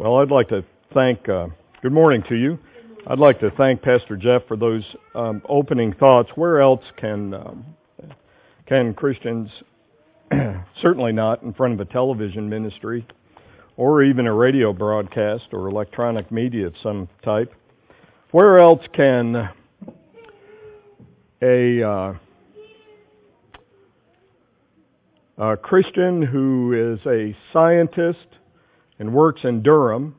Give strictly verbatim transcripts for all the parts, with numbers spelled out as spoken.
Well, I'd like to thank, uh, good morning to you. I'd like to thank Pastor Jeff for those um, opening thoughts. Where else can um, can Christians, certainly not in front of a television ministry, or even a radio broadcast or electronic media of some type, where else can a, uh, a Christian who is a scientist and works in Durham,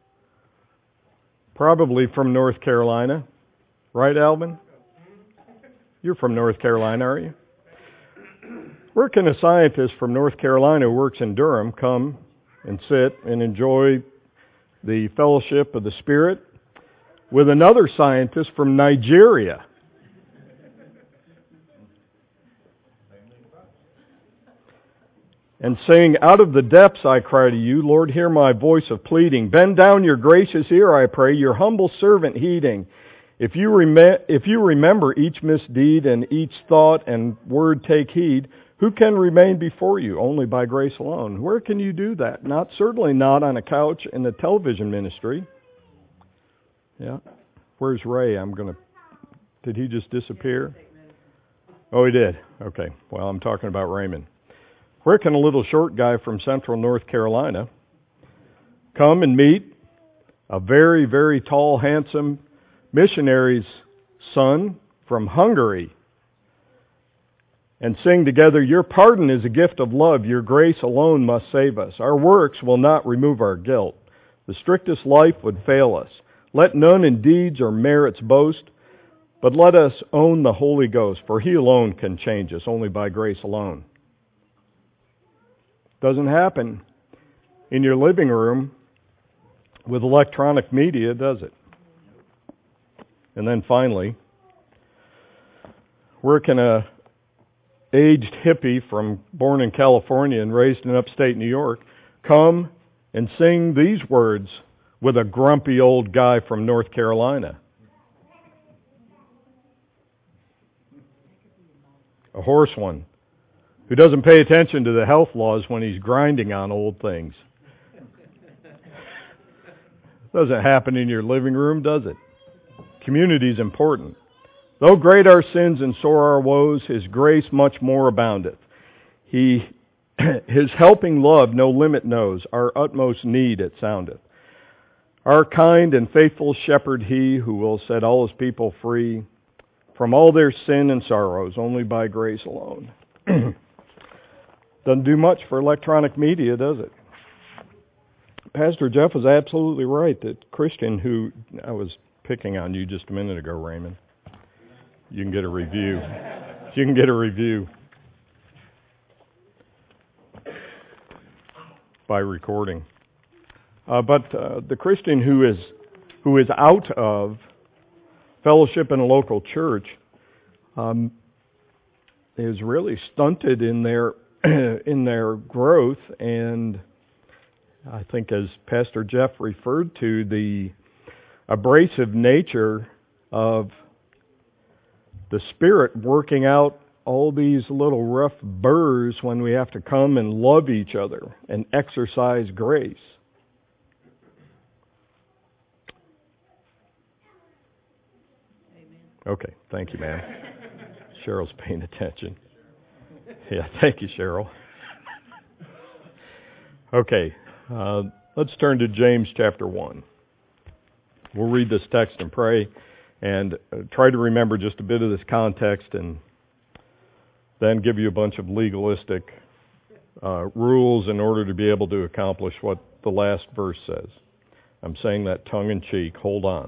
probably from North Carolina, right, Alvin? You're from North Carolina, are you? Where can a scientist from North Carolina who works in Durham come and sit and enjoy the fellowship of the Spirit with another scientist from Nigeria? And sing, "Out of the depths I cry to you, Lord, hear my voice of pleading. Bend down your gracious ear, I pray, your humble servant heeding. If you, rem- if you remember each misdeed and each thought and word take heed, who can remain before you? Only by grace alone." Where can you do that? Not certainly not on a couch in the television ministry. Yeah. Where's Ray? I'm going to... Did he just disappear? Oh, he did. Okay. Well, I'm talking about Raymond. Where can a little short guy from central North Carolina come and meet a very, very tall, handsome missionary's son from Hungary and sing together, "Your pardon is a gift of love. Your grace alone must save us. Our works will not remove our guilt. The strictest life would fail us. Let none in deeds or merits boast, but let us own the Holy Ghost, for He alone can change us, only by grace alone." Doesn't happen in your living room with electronic media, does it? And then finally, where can a aged hippie from born in California and raised in upstate New York come and sing these words with a grumpy old guy from North Carolina? A hoarse one who doesn't pay attention to the health laws when he's grinding on old things. Doesn't happen in your living room, does it? Community is important. Though great our sins and sore our woes, His grace much more aboundeth. He, His helping love no limit knows, our utmost need it soundeth. Our kind and faithful shepherd He, who will set all His people free from all their sin and sorrows, only by grace alone. Doesn't do much for electronic media, does it? Pastor Jeff was absolutely right that Christian who, I was picking on you just a minute ago, Raymond. You can get a review. You can get a review by recording. Uh, but uh, the Christian who is who is out of fellowship in a local church um, is really stunted in their in their growth, and I think, as Pastor Jeff referred to, the abrasive nature of the Spirit working out all these little rough burrs when we have to come and love each other and exercise grace. Amen. Okay, thank you, ma'am. Cheryl's paying attention. Yeah, thank you, Cheryl. Okay, uh, let's turn to James chapter one. We'll read this text and pray, and uh, try to remember just a bit of this context, and then give you a bunch of legalistic uh, rules in order to be able to accomplish what the last verse says. I'm saying that tongue-in-cheek. Hold on.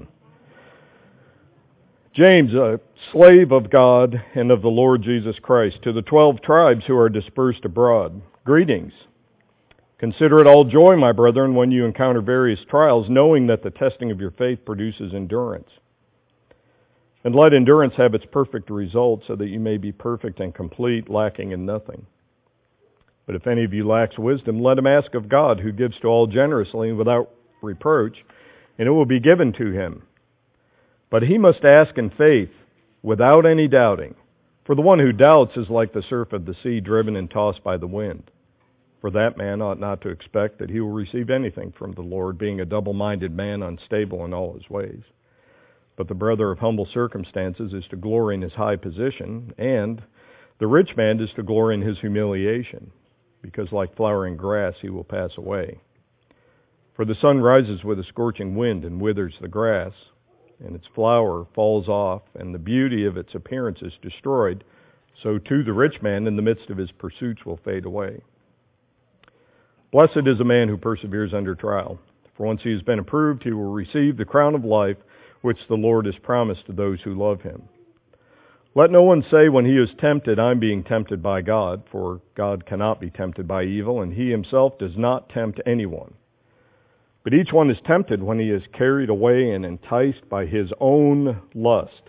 James, a slave of God and of the Lord Jesus Christ, to the twelve tribes who are dispersed abroad, greetings. Consider it all joy, my brethren, when you encounter various trials, knowing that the testing of your faith produces endurance. And let endurance have its perfect result, so that you may be perfect and complete, lacking in nothing. But if any of you lacks wisdom, let him ask of God, who gives to all generously and without reproach, and it will be given to him. But he must ask in faith, without any doubting. For the one who doubts is like the surf of the sea, driven and tossed by the wind. For that man ought not to expect that he will receive anything from the Lord, being a double-minded man, unstable in all his ways. But the brother of humble circumstances is to glory in his high position, and the rich man is to glory in his humiliation, because like flowering grass he will pass away. For the sun rises with a scorching wind and withers the grass, and its flower falls off, and the beauty of its appearance is destroyed. So too the rich man in the midst of his pursuits will fade away. Blessed is a man who perseveres under trial, for once he has been approved, he will receive the crown of life which the Lord has promised to those who love him. Let no one say when he is tempted, I'm being tempted by God, for God cannot be tempted by evil, and he himself does not tempt anyone. But each one is tempted when he is carried away and enticed by his own lust.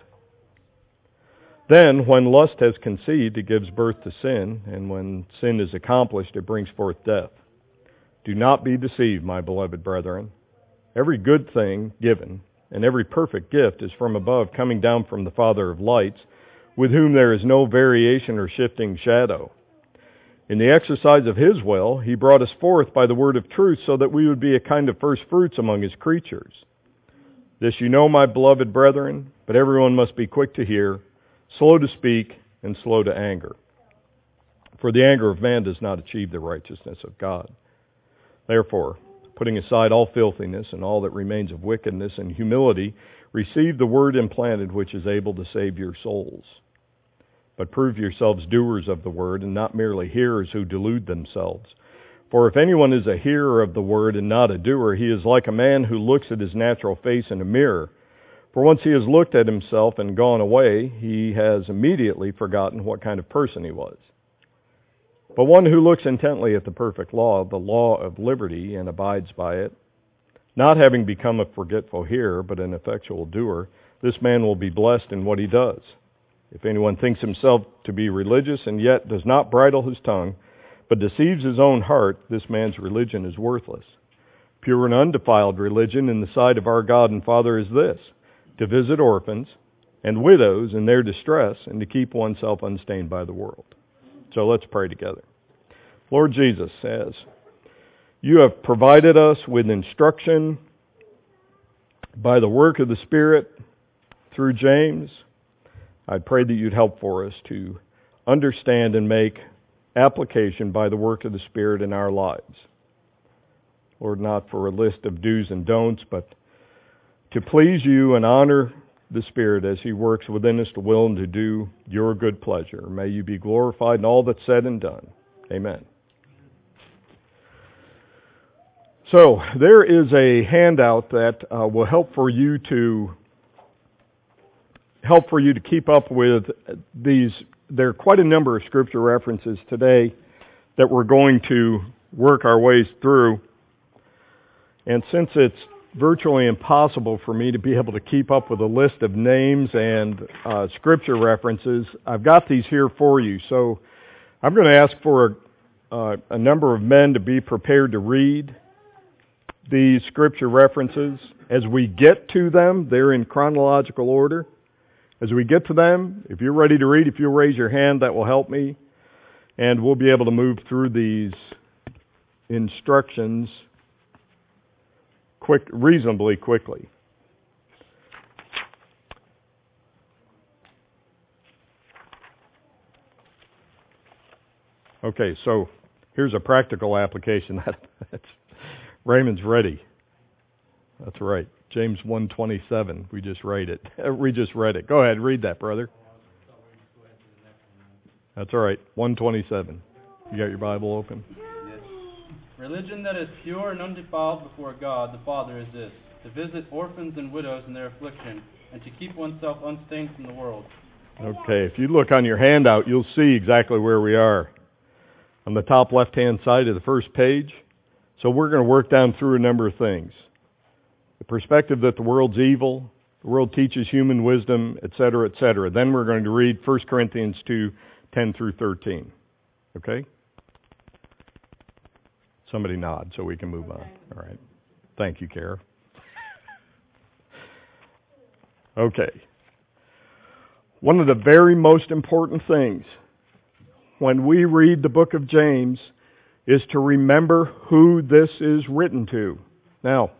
Then, when lust has conceived, it gives birth to sin, and when sin is accomplished, it brings forth death. Do not be deceived, my beloved brethren. Every good thing given, and every perfect gift is from above, coming down from the Father of lights, with whom there is no variation or shifting shadow. In the exercise of his will, he brought us forth by the word of truth, so that we would be a kind of first fruits among his creatures. This you know, my beloved brethren, but everyone must be quick to hear, slow to speak, and slow to anger. For the anger of man does not achieve the righteousness of God. Therefore, putting aside all filthiness and all that remains of wickedness and humility, receive the word implanted which is able to save your souls. But prove yourselves doers of the word and not merely hearers who delude themselves. For if anyone is a hearer of the word and not a doer, he is like a man who looks at his natural face in a mirror. For once he has looked at himself and gone away, he has immediately forgotten what kind of person he was. But one who looks intently at the perfect law, the law of liberty, and abides by it, not having become a forgetful hearer, but an effectual doer, this man will be blessed in what he does. If anyone thinks himself to be religious and yet does not bridle his tongue, but deceives his own heart, this man's religion is worthless. Pure and undefiled religion in the sight of our God and Father is this, to visit orphans and widows in their distress, and to keep oneself unstained by the world. So let's pray together. Lord Jesus, as you have provided us with instruction by the work of the Spirit through James, I pray that you'd help for us to understand and make application by the work of the Spirit in our lives. Lord, not for a list of do's and don'ts, but to please you and honor the Spirit as he works within us to will and to do your good pleasure. May you be glorified in all that's said and done. Amen. So, there is a handout that uh, will help for you to help for you to keep up with these. There are quite a number of scripture references today that we're going to work our ways through. And since it's virtually impossible for me to be able to keep up with a list of names and uh, scripture references, I've got these here for you. So I'm going to ask for a, uh, a number of men to be prepared to read these scripture references. As we get to them, they're in chronological order. As we get to them, if you're ready to read, if you'll raise your hand, that will help me. And we'll be able to move through these instructions quick, reasonably quickly. Okay, so here's a practical application. That's, Raymond's ready. That's right. James one twenty-seven. We just read it. We just read it. Go ahead, read that, brother. That's all right. one twenty-seven. You got your Bible open? Yes. Religion that is pure and undefiled before God the Father is this, to visit orphans and widows in their affliction, and to keep oneself unstained from the world. Okay, if you look on your handout, you'll see exactly where we are. On the top left-hand side of the first page. So we're going to work down through a number of things. The perspective that the world's evil, the world teaches human wisdom, et cetera, et cetera. Then we're going to read First Corinthians two, ten through thirteen. Okay? Somebody nod so we can move on. All right. Thank you, Kara. Okay. One of the very most important things when we read the book of James is to remember who this is written to. Now,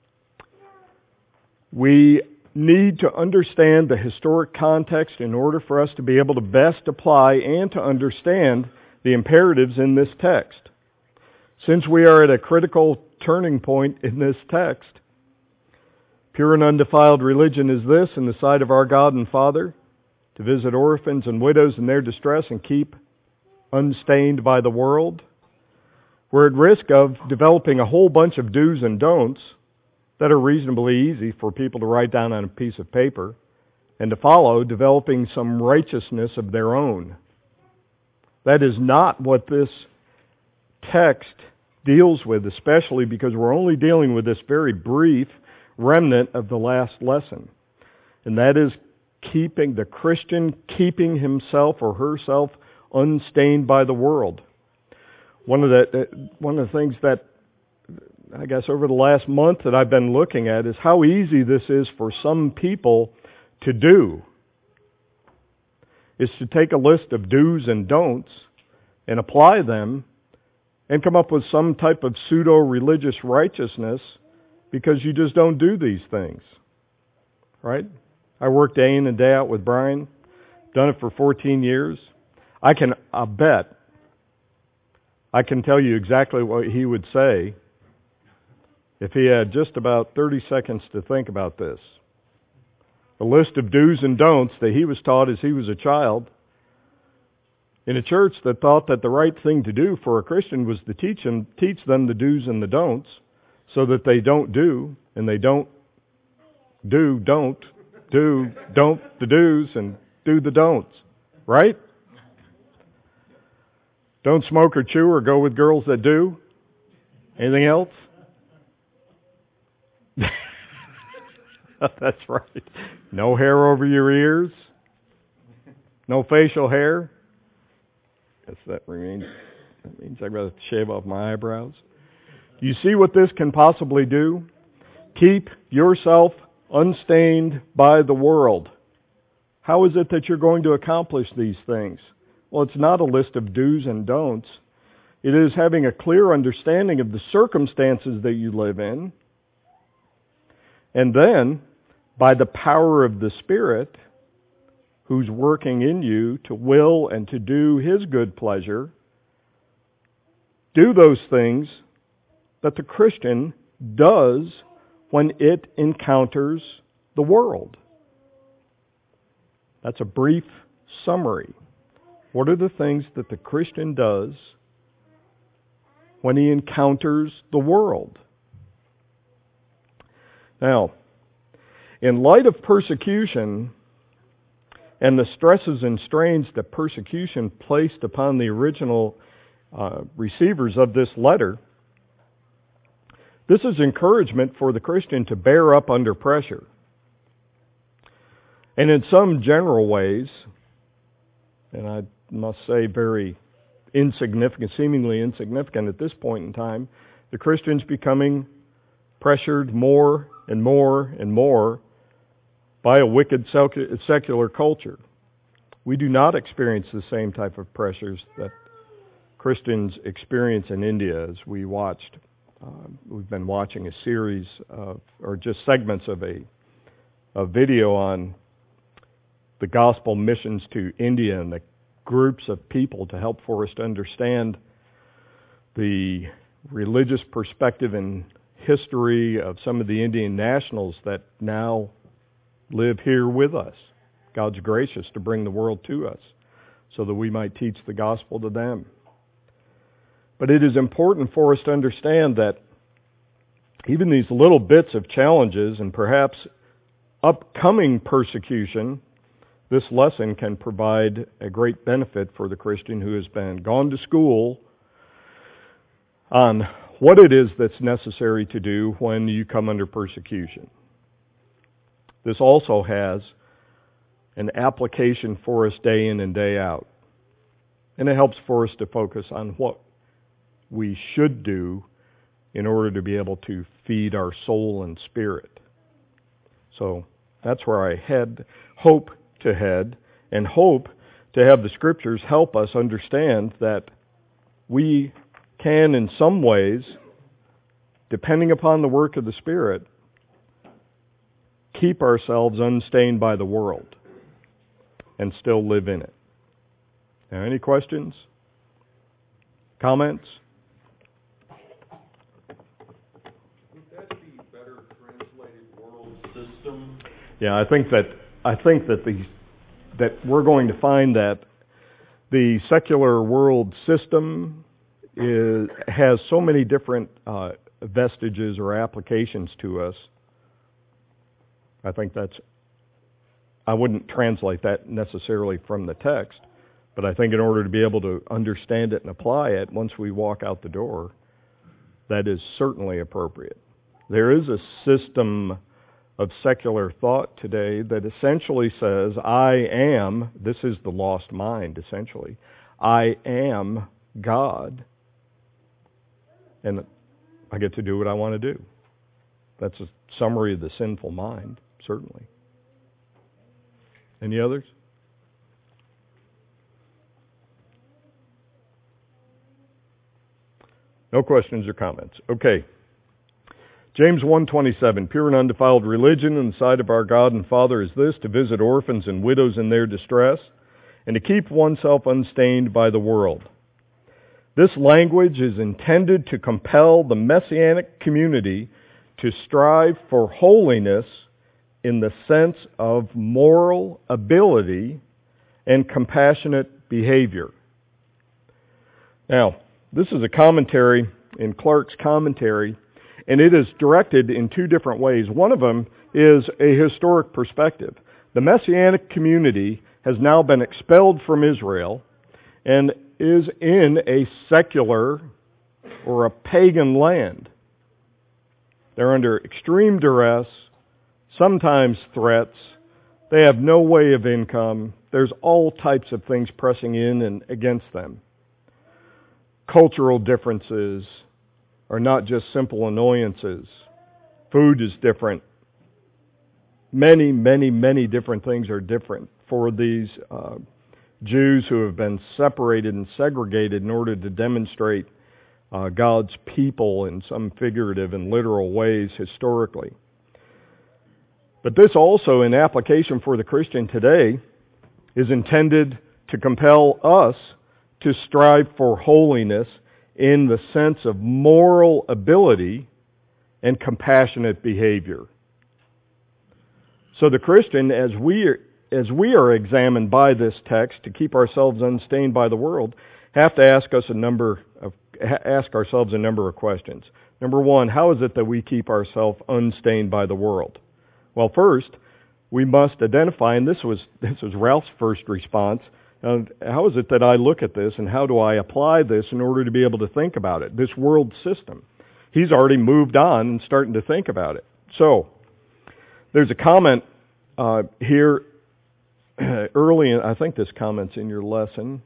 we need to understand the historic context in order for us to be able to best apply and to understand the imperatives in this text. Since we are at a critical turning point in this text, pure and undefiled religion is this in the sight of our God and Father, to visit orphans and widows in their distress and keep unstained by the world. We're at risk of developing a whole bunch of do's and don'ts that are reasonably easy for people to write down on a piece of paper and to follow, developing some righteousness of their own. That is not what this text deals with, especially because we're only dealing with this very brief remnant of the last lesson. And that is keeping the Christian, keeping himself or herself unstained by the world. One of the one of the things that I guess over the last month that I've been looking at is how easy this is for some people to do. Is to take a list of do's and don'ts and apply them and come up with some type of pseudo-religious righteousness because you just don't do these things. Right? I work day in and day out with Brian. Done it for fourteen years. I can I bet I can tell you exactly what he would say if he had just about thirty seconds to think about this. A list of do's and don'ts that he was taught as he was a child in a church that thought that the right thing to do for a Christian was to teach them, teach them the do's and the don'ts so that they don't do, and they don't do, don't, do, don't the do's, and do the don'ts. Right? Don't smoke or chew or go with girls that do. Anything else? That's right. No hair over your ears. No facial hair. Guess that means that means I've got to shave off my eyebrows. Do you see what this can possibly do? Keep yourself unstained by the world. How is it that you're going to accomplish these things? Well, it's not a list of do's and don'ts. It is having a clear understanding of the circumstances that you live in. And then, by the power of the Spirit, who's working in you to will and to do His good pleasure, do those things that the Christian does when it encounters the world. That's a brief summary. What are the things that the Christian does when he encounters the world? Now, in light of persecution and the stresses and strains that persecution placed upon the original uh, receivers of this letter, this is encouragement for the Christian to bear up under pressure. And in some general ways, and I must say very insignificant, seemingly insignificant at this point in time, the Christian's becoming pressured more and more and more by a wicked secular culture. We do not experience the same type of pressures that Christians experience in India as we watched. Uh, we've been watching a series of, or just segments of a, a video on the gospel missions to India and the groups of people to help for us to understand the religious perspective and history of some of the Indian nationals that now live here with us. God's gracious to bring the world to us so that we might teach the gospel to them. But it is important for us to understand that even these little bits of challenges and perhaps upcoming persecution, this lesson can provide a great benefit for the Christian who has been gone to school on what it is that's necessary to do when you come under persecution. This also has an application for us day in and day out. And it helps for us to focus on what we should do in order to be able to feed our soul and spirit. So that's where I head, hope to head, and hope to have the Scriptures help us understand that we can, in some ways, depending upon the work of the Spirit, keep ourselves unstained by the world and still live in it. Now, any questions? Comments? Would that be better translated world system? Yeah, I think that I think that the that we're going to find that the secular world system is has so many different uh, vestiges or applications to us. I think that's, I wouldn't translate that necessarily from the text, but I think in order to be able to understand it and apply it once we walk out the door, that is certainly appropriate. There is a system of secular thought today that essentially says, I am, this is the lost mind essentially, I am God, and I get to do what I want to do. That's a summary of the sinful mind, certainly. Any others? No questions or comments. Okay. James one twenty-seven, pure and undefiled religion in the sight of our God and Father is this, to visit orphans and widows in their distress, and to keep oneself unstained by the world. This language is intended to compel the Messianic community to strive for holiness in the sense of moral ability and compassionate behavior. Now, this is a commentary in Clark's commentary, and it is directed in two different ways. One of them is a historic perspective. The Messianic community has now been expelled from Israel and is in a secular or a pagan land. They're under extreme duress, sometimes threats. They have no way of income. There's all types of things pressing in and against them. Cultural differences are not just simple annoyances. Food is different. Many, many, many different things are different for these uh, Jews who have been separated and segregated in order to demonstrate uh, God's people in some figurative and literal ways historically. But this also, in application for the Christian today, is intended to compel us to strive for holiness in the sense of moral ability and compassionate behavior. So the Christian, as we are, as we are examined by this text to keep ourselves unstained by the world, have to ask us a number of ask ourselves a number of questions. Number one, how is it that we keep ourselves unstained by the world? Well, first, we must identify, and this was this was Ralph's first response. Uh, how is it that I look at this, and how do I apply this in order to be able to think about it? This world system. He's already moved on and starting to think about it. So, there's a comment uh, here early, in, I think this comment's in your lesson.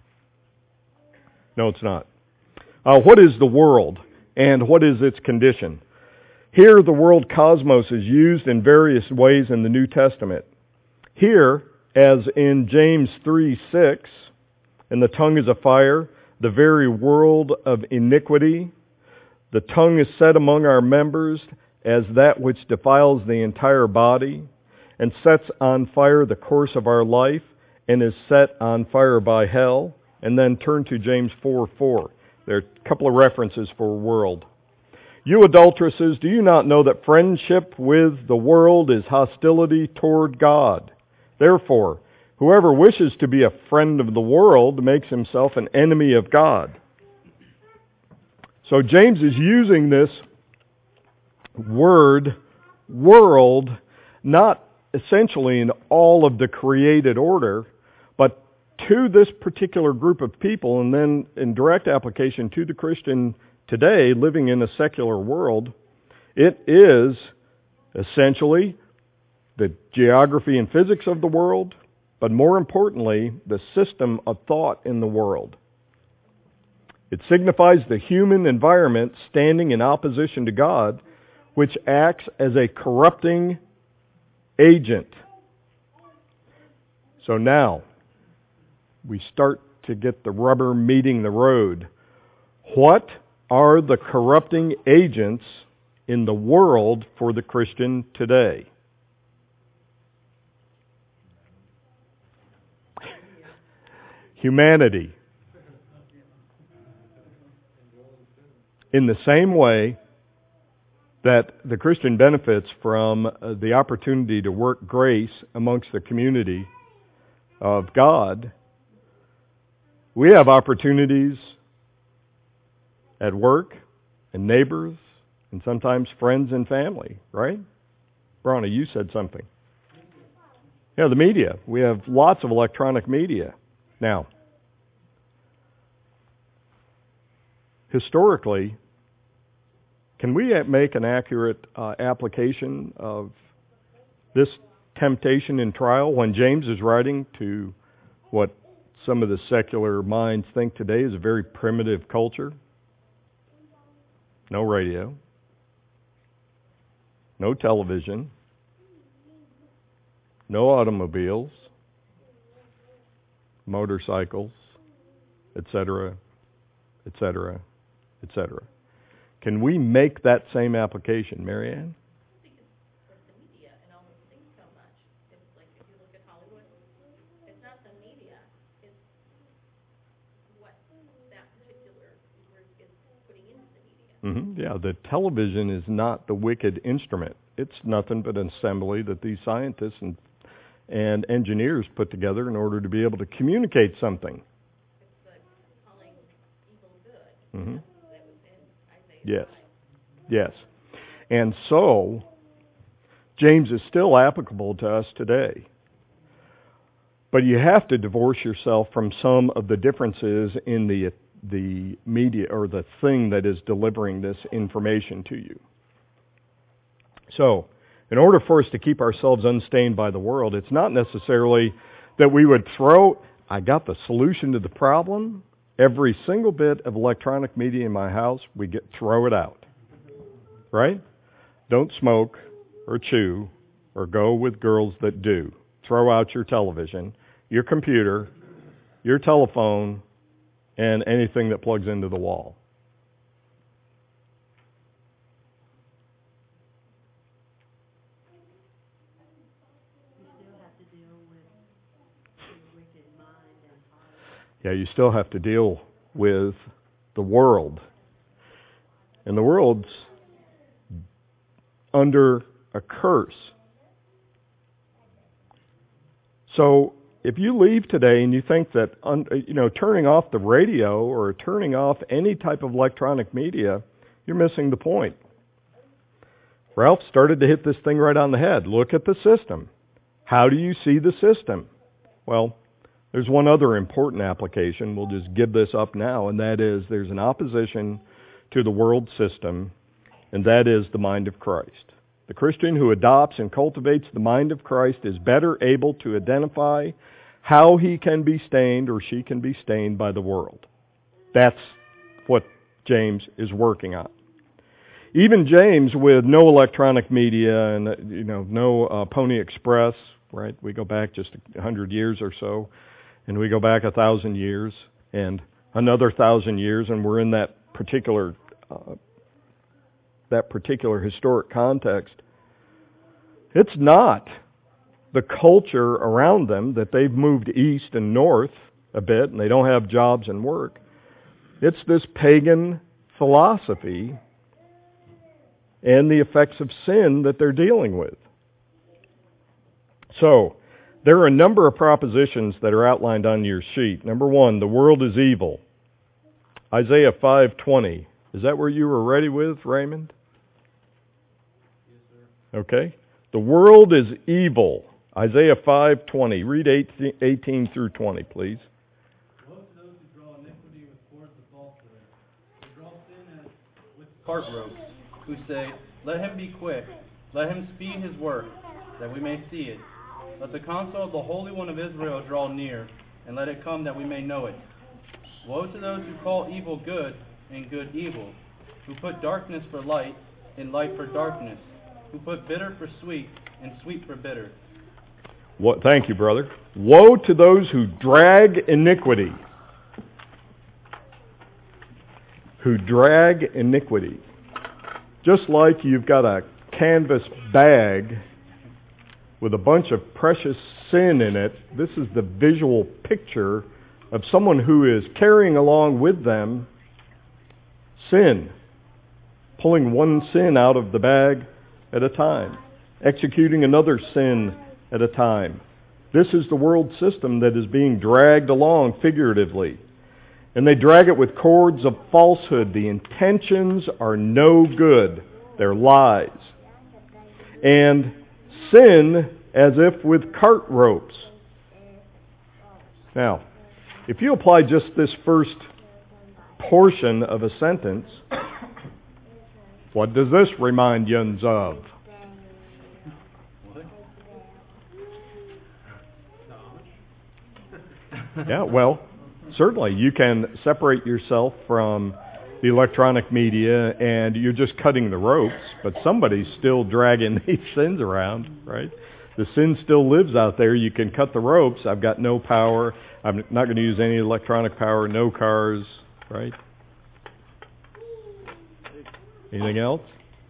No, it's not. Uh, what is the world, and what is its condition? Here, the world cosmos is used in various ways in the New Testament. Here, as in James three six, and the tongue is a fire, the very world of iniquity. The tongue is set among our members as that which defiles the entire body, and sets on fire the course of our life, and is set on fire by hell. And then turn to James four four. There are a couple of references for world. You adulteresses, do you not know that friendship with the world is hostility toward God? Therefore, whoever wishes to be a friend of the world makes himself an enemy of God. So James is using this word, world, not essentially in all of the created order, but to this particular group of people, and then in direct application to the Christian today living in a secular world. It is essentially the geography and physics of the world, but more importantly, the system of thought in the world. It signifies the human environment standing in opposition to God, which acts as a corrupting agent. So now, we start to get the rubber meeting the road. What are the corrupting agents in the world for the Christian today? Humanity. In the same way that the Christian benefits from uh, the opportunity to work grace amongst the community of God, we have opportunities at work and neighbors and sometimes friends and family, right? Bronny, you said something. Yeah, the media. We have lots of electronic media. Now, historically, can we make an accurate uh, application of this temptation and trial when James is writing to what some of the secular minds think today is a very primitive culture? No radio, no television, no automobiles, motorcycles, et cetera, et cetera, et cetera. Can we make that same application, Marianne? I think it's like the media and all those things so much. It's like if you look at Hollywood, it's not the media, it's what that particular group is putting into the media. Mm-hmm. Yeah, the television is not the wicked instrument. It's nothing but an assembly that these scientists and and engineers put together in order to be able to communicate something. It's like calling evil good. Mm-hmm. That was in Isaiah Yes. five. Yes. And so, James is still applicable to us today. But you have to divorce yourself from some of the differences in the the media or the thing that is delivering this information to you. So, in order for us to keep ourselves unstained by the world, it's not necessarily that we would throw, I got the solution to the problem. Every single bit of electronic media in my house, we get throw it out. Right? Don't smoke or chew or go with girls that do. Throw out your television, your computer, your telephone, and anything that plugs into the wall. Yeah, you still have to deal with the world. And the world's under a curse. So if you leave today and you think that, you know, turning off the radio or turning off any type of electronic media, you're missing the point. Ralph started to hit this thing right on the head. Look at the system. How do you see the system? Well, there's one other important application. We'll just give this up now, and that is there's an opposition to the world system, and that is the mind of Christ. The Christian who adopts and cultivates the mind of Christ is better able to identify how he can be stained or she can be stained by the world. That's what James is working on. Even James, with no electronic media and you know no uh, Pony Express, right? We go back just a hundred years or so, and we go back a thousand years and another thousand years, and we're in that particular uh, that particular historic context. It's not the culture around them that they've moved east and north a bit, and they don't have jobs and work. It's this pagan philosophy and the effects of sin that they're dealing with. So, there are a number of propositions that are outlined on your sheet. Number one, the world is evil. Isaiah five twenty. Is that where you were ready with, Raymond? Yes, sir. Okay. The world is evil. Isaiah five twenty. Read eighteen through twenty, please. Woe to those who draw iniquity with cords of falsehood. They draw sin as with cart ropes, who say, let him be quick, let him speed his work, that we may see it. Let the counsel of the Holy One of Israel draw near, and let it come that we may know it. Woe to those who call evil good, and good evil, who put darkness for light, and light for darkness, who put bitter for sweet, and sweet for bitter. What, thank you, brother. Woe to those who drag iniquity. who drag iniquity. Just like you've got a canvas bag with a bunch of precious sin in it, this is the visual picture of someone who is carrying along with them sin, pulling one sin out of the bag at a time, executing another sin at a time. This is the world system that is being dragged along figuratively. And they drag it with cords of falsehood. The intentions are no good. They're lies. And sin as if with cart ropes. Now, if you apply just this first portion of a sentence, what does this remind you of? Yeah, well, certainly you can separate yourself from the electronic media and you're just cutting the ropes, but somebody's still dragging these sins around, right? The sin still lives out there. You can cut the ropes. I've got no power. I'm not going to use any electronic power, no cars, right? Anything else?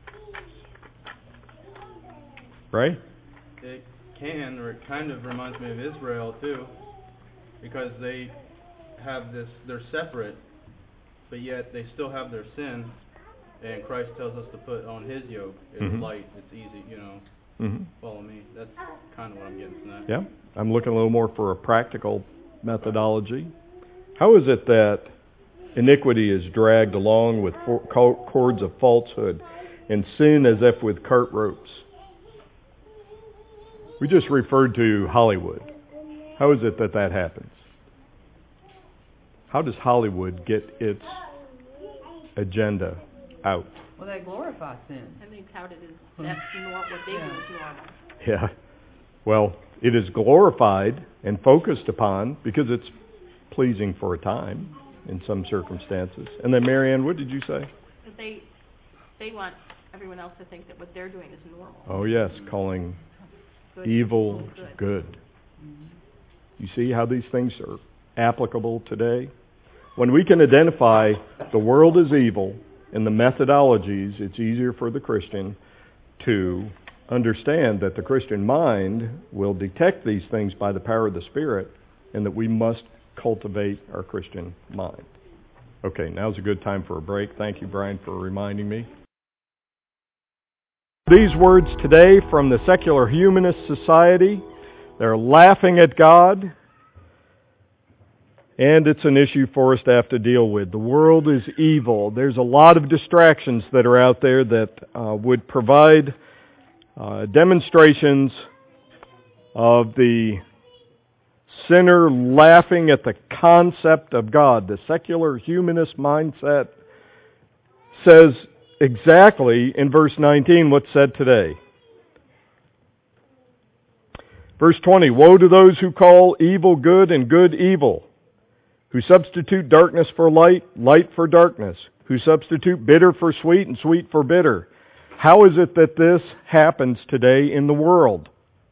Right? It can, or it kind of reminds me of Israel too, because they have this, they're separate, but yet they still have their sin, and Christ tells us to put on His yoke. It's mm-hmm. light, it's easy, you know, mm-hmm. follow me. That's kind of what I'm getting from that. Yeah, I'm looking a little more for a practical methodology. How is it that iniquity is dragged along with for- cords of falsehood, and sin as if with cart ropes? We just referred to Hollywood. How is it that that happens? How does Hollywood get its agenda out? Well, they glorify sin. And they tout it as that's nor- what they Yeah. do is normal. Yeah. Well, it is glorified and focused upon because it's pleasing for a time in some circumstances. And then, Marianne, what did you say? Because they, they want everyone else to think that what they're doing is normal. Oh, yes, calling Good. evil Good. good. You see how these things are applicable today? When we can identify the world as evil in the methodologies, it's easier for the Christian to understand that the Christian mind will detect these things by the power of the Spirit, and that we must cultivate our Christian mind. Okay, now's a good time for a break. Thank you, Brian, for reminding me. These words today from the Secular Humanist Society, they're laughing at God, and it's an issue for us to have to deal with. The world is evil. There's a lot of distractions that are out there that uh, would provide uh, demonstrations of the sinner laughing at the concept of God. The secular humanist mindset says exactly in verse nineteen what's said today. Verse twenty, woe to those who call evil good and good evil, who substitute darkness for light, light for darkness, who substitute bitter for sweet and sweet for bitter. How is it that this happens today in the world?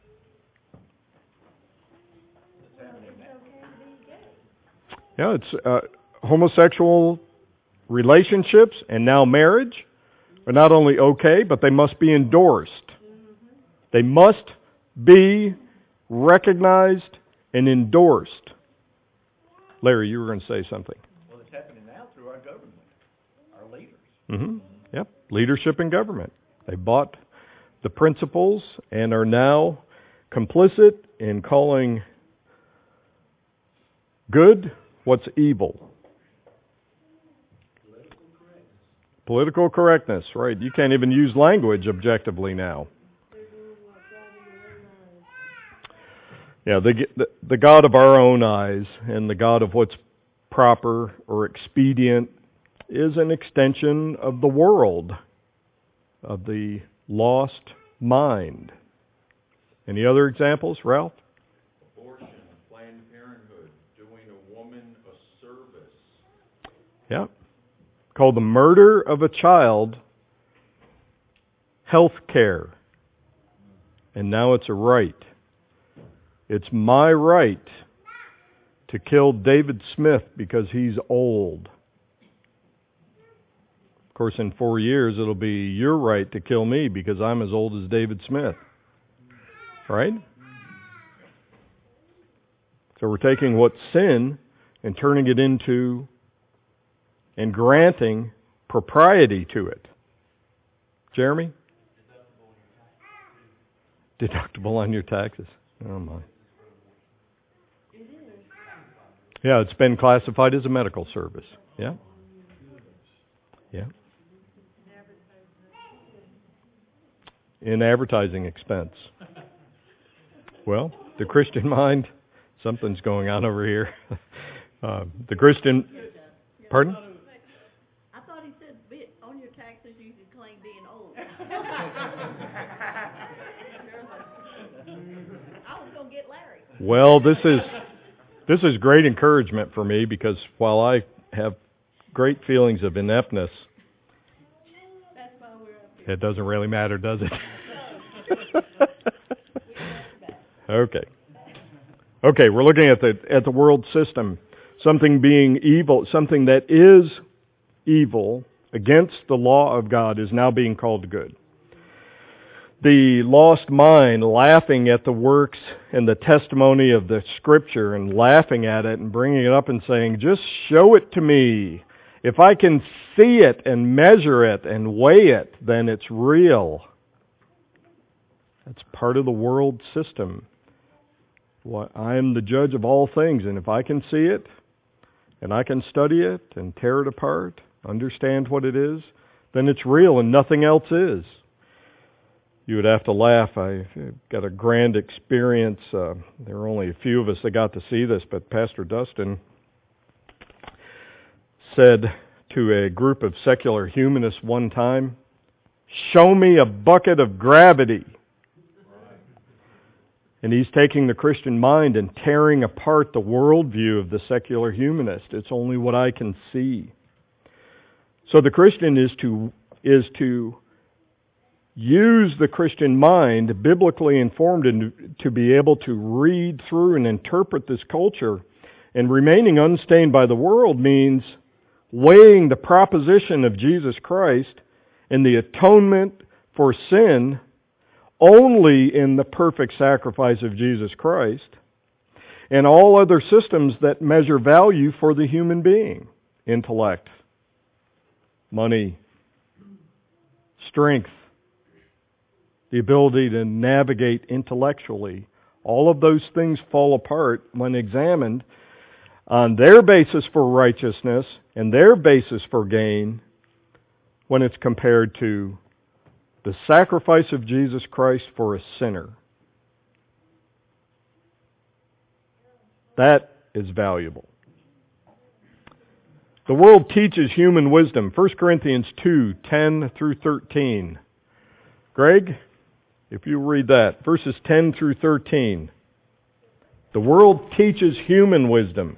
Yeah, it's uh, homosexual relationships and now marriage are not only okay, but they must be endorsed. They must be recognized and endorsed. Larry, you were going to say something. Well, it's happening now through our government, our leaders. Mm-hmm. Yep, leadership and government. They bought the principles and are now complicit in calling good what's evil. Political correctness. Political correctness, right. You can't even use language objectively now. Yeah, the, the the God of our own eyes and the God of what's proper or expedient is an extension of the world, of the lost mind. Any other examples, Ralph? Abortion, Planned Parenthood, doing a woman a service. Yeah. Called the murder of a child health care. And now it's a right. It's my right to kill David Smith because he's old. course, in four years, it'll be your right to kill me because I'm as old as David Smith. Right? So we're taking what's sin and turning it into and granting propriety to it. Jeremy? Deductible on your taxes. Oh my. Yeah, it's been classified as a medical service. Yeah. Yeah. In advertising expense. Well, the Christian mind, something's going on over here. Uh, the Christian, pardon? I thought he said on your taxes you could claim being old. I was going to get Larry. Well, this is this is great encouragement for me because while I have great feelings of ineptness, That's why we're up here. it doesn't really matter, does it? Okay. Okay, we're looking at the at the world system. Something being evil, something that is evil against the law of God is now being called good. The lost mind laughing at the works and the testimony of the Scripture and laughing at it and bringing it up and saying, just show it to me. If I can see it and measure it and weigh it, then it's real. That's part of the world system. Well, I am the judge of all things, and if I can see it, and I can study it and tear it apart, understand what it is, then it's real and nothing else is. You would have to laugh. I got a grand experience. Uh, there were only a few of us that got to see this, but Pastor Dustin said to a group of secular humanists one time, "Show me a bucket of gravity." And he's taking the Christian mind and tearing apart the worldview of the secular humanist. It's only what I can see. So the Christian is to is to use the Christian mind, biblically informed, and to be able to read through and interpret this culture. And remaining unstained by the world means weighing the proposition of Jesus Christ and the atonement for sin only in the perfect sacrifice of Jesus Christ, and all other systems that measure value for the human being. Intellect, money, strength, the ability to navigate intellectually. All of those things fall apart when examined on their basis for righteousness and their basis for gain when it's compared to the sacrifice of Jesus Christ for a sinner. That is valuable. The world teaches human wisdom. First Corinthians two, ten through thirteen. Greg, if you read that, verses ten through thirteen. The world teaches human wisdom.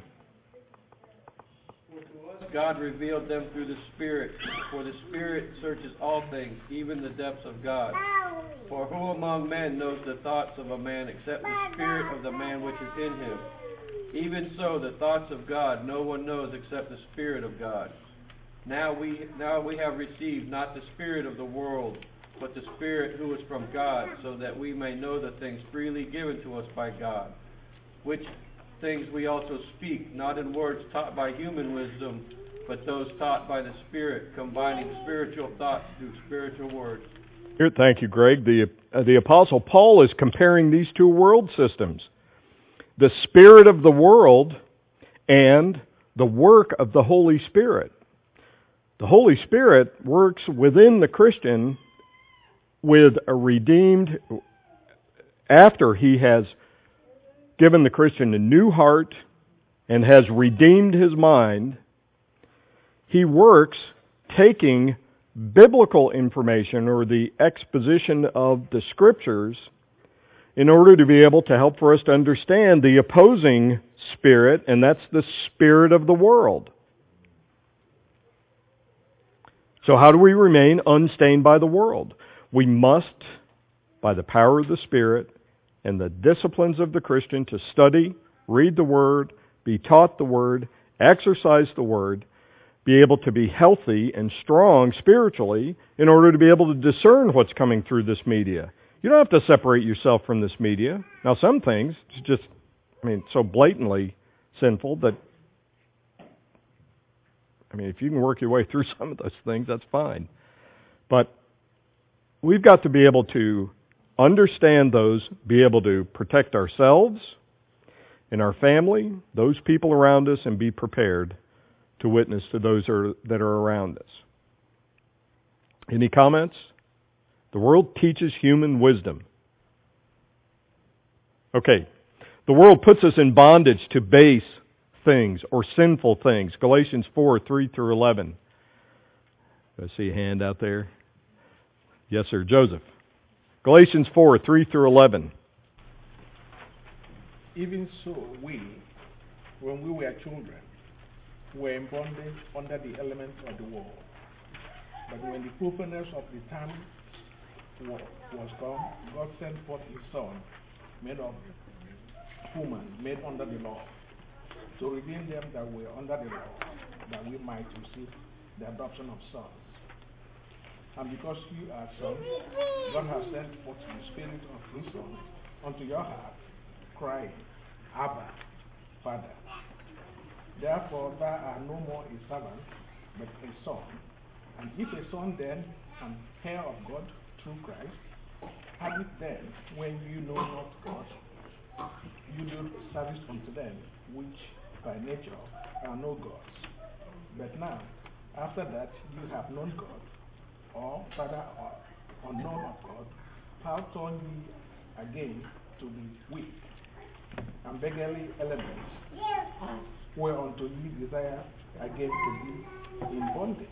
God revealed them through the Spirit, for the Spirit searches all things, even the depths of God. For who among men knows the thoughts of a man except the spirit of the man which is in him? Even so, the thoughts of God no one knows except the Spirit of God. Now we now we have received not the spirit of the world, but the Spirit who is from God, so that we may know the things freely given to us by God, which things we also speak, not in words taught by human wisdom, but those taught by the Spirit, combining spiritual thoughts through spiritual words. Here, thank you, Greg. The, uh, the Apostle Paul is comparing these two world systems. The spirit of the world and the work of the Holy Spirit. The Holy Spirit works within the Christian with a redeemed, after he has given the Christian a new heart and has redeemed his mind, he works taking biblical information or the exposition of the Scriptures in order to be able to help for us to understand the opposing spirit, and that's the spirit of the world. So how do we remain unstained by the world? We must, by the power of the Spirit and the disciplines of the Christian, to study, read the Word, be taught the Word, exercise the Word, be able to be healthy and strong spiritually in order to be able to discern what's coming through this media. You don't have to separate yourself from this media. Now, some things, it's just, I mean, so blatantly sinful that, I mean, if you can work your way through some of those things, that's fine. But we've got to be able to understand those, be able to protect ourselves and our family, those people around us, and be prepared to witness to those are, that are around us. Any comments? The world teaches human wisdom. Okay. The world puts us in bondage to base things or sinful things. Galatians four, three through eleven. I see a hand out there. Yes, sir. Joseph. Galatians four, three through eleven. Even so, we, when we were children, were in bondage under the elements of the world. But when the fullness of the time was come, God sent forth His Son, made of woman, made under the law, to redeem them that were under the law, that we might receive the adoption of sons. And because you are sons, God has sent forth the Spirit of His Son unto your heart, crying, Abba, Father. Therefore thou art no more a servant, but a son. And if a son, then an heir of God through Christ, have it then, when you know not God, you do service unto them, which by nature are no gods. But now, after that you have known God, or rather or unknown of God, how turn ye again to the weak and beggarly elements, whereunto ye desire again to be in bondage?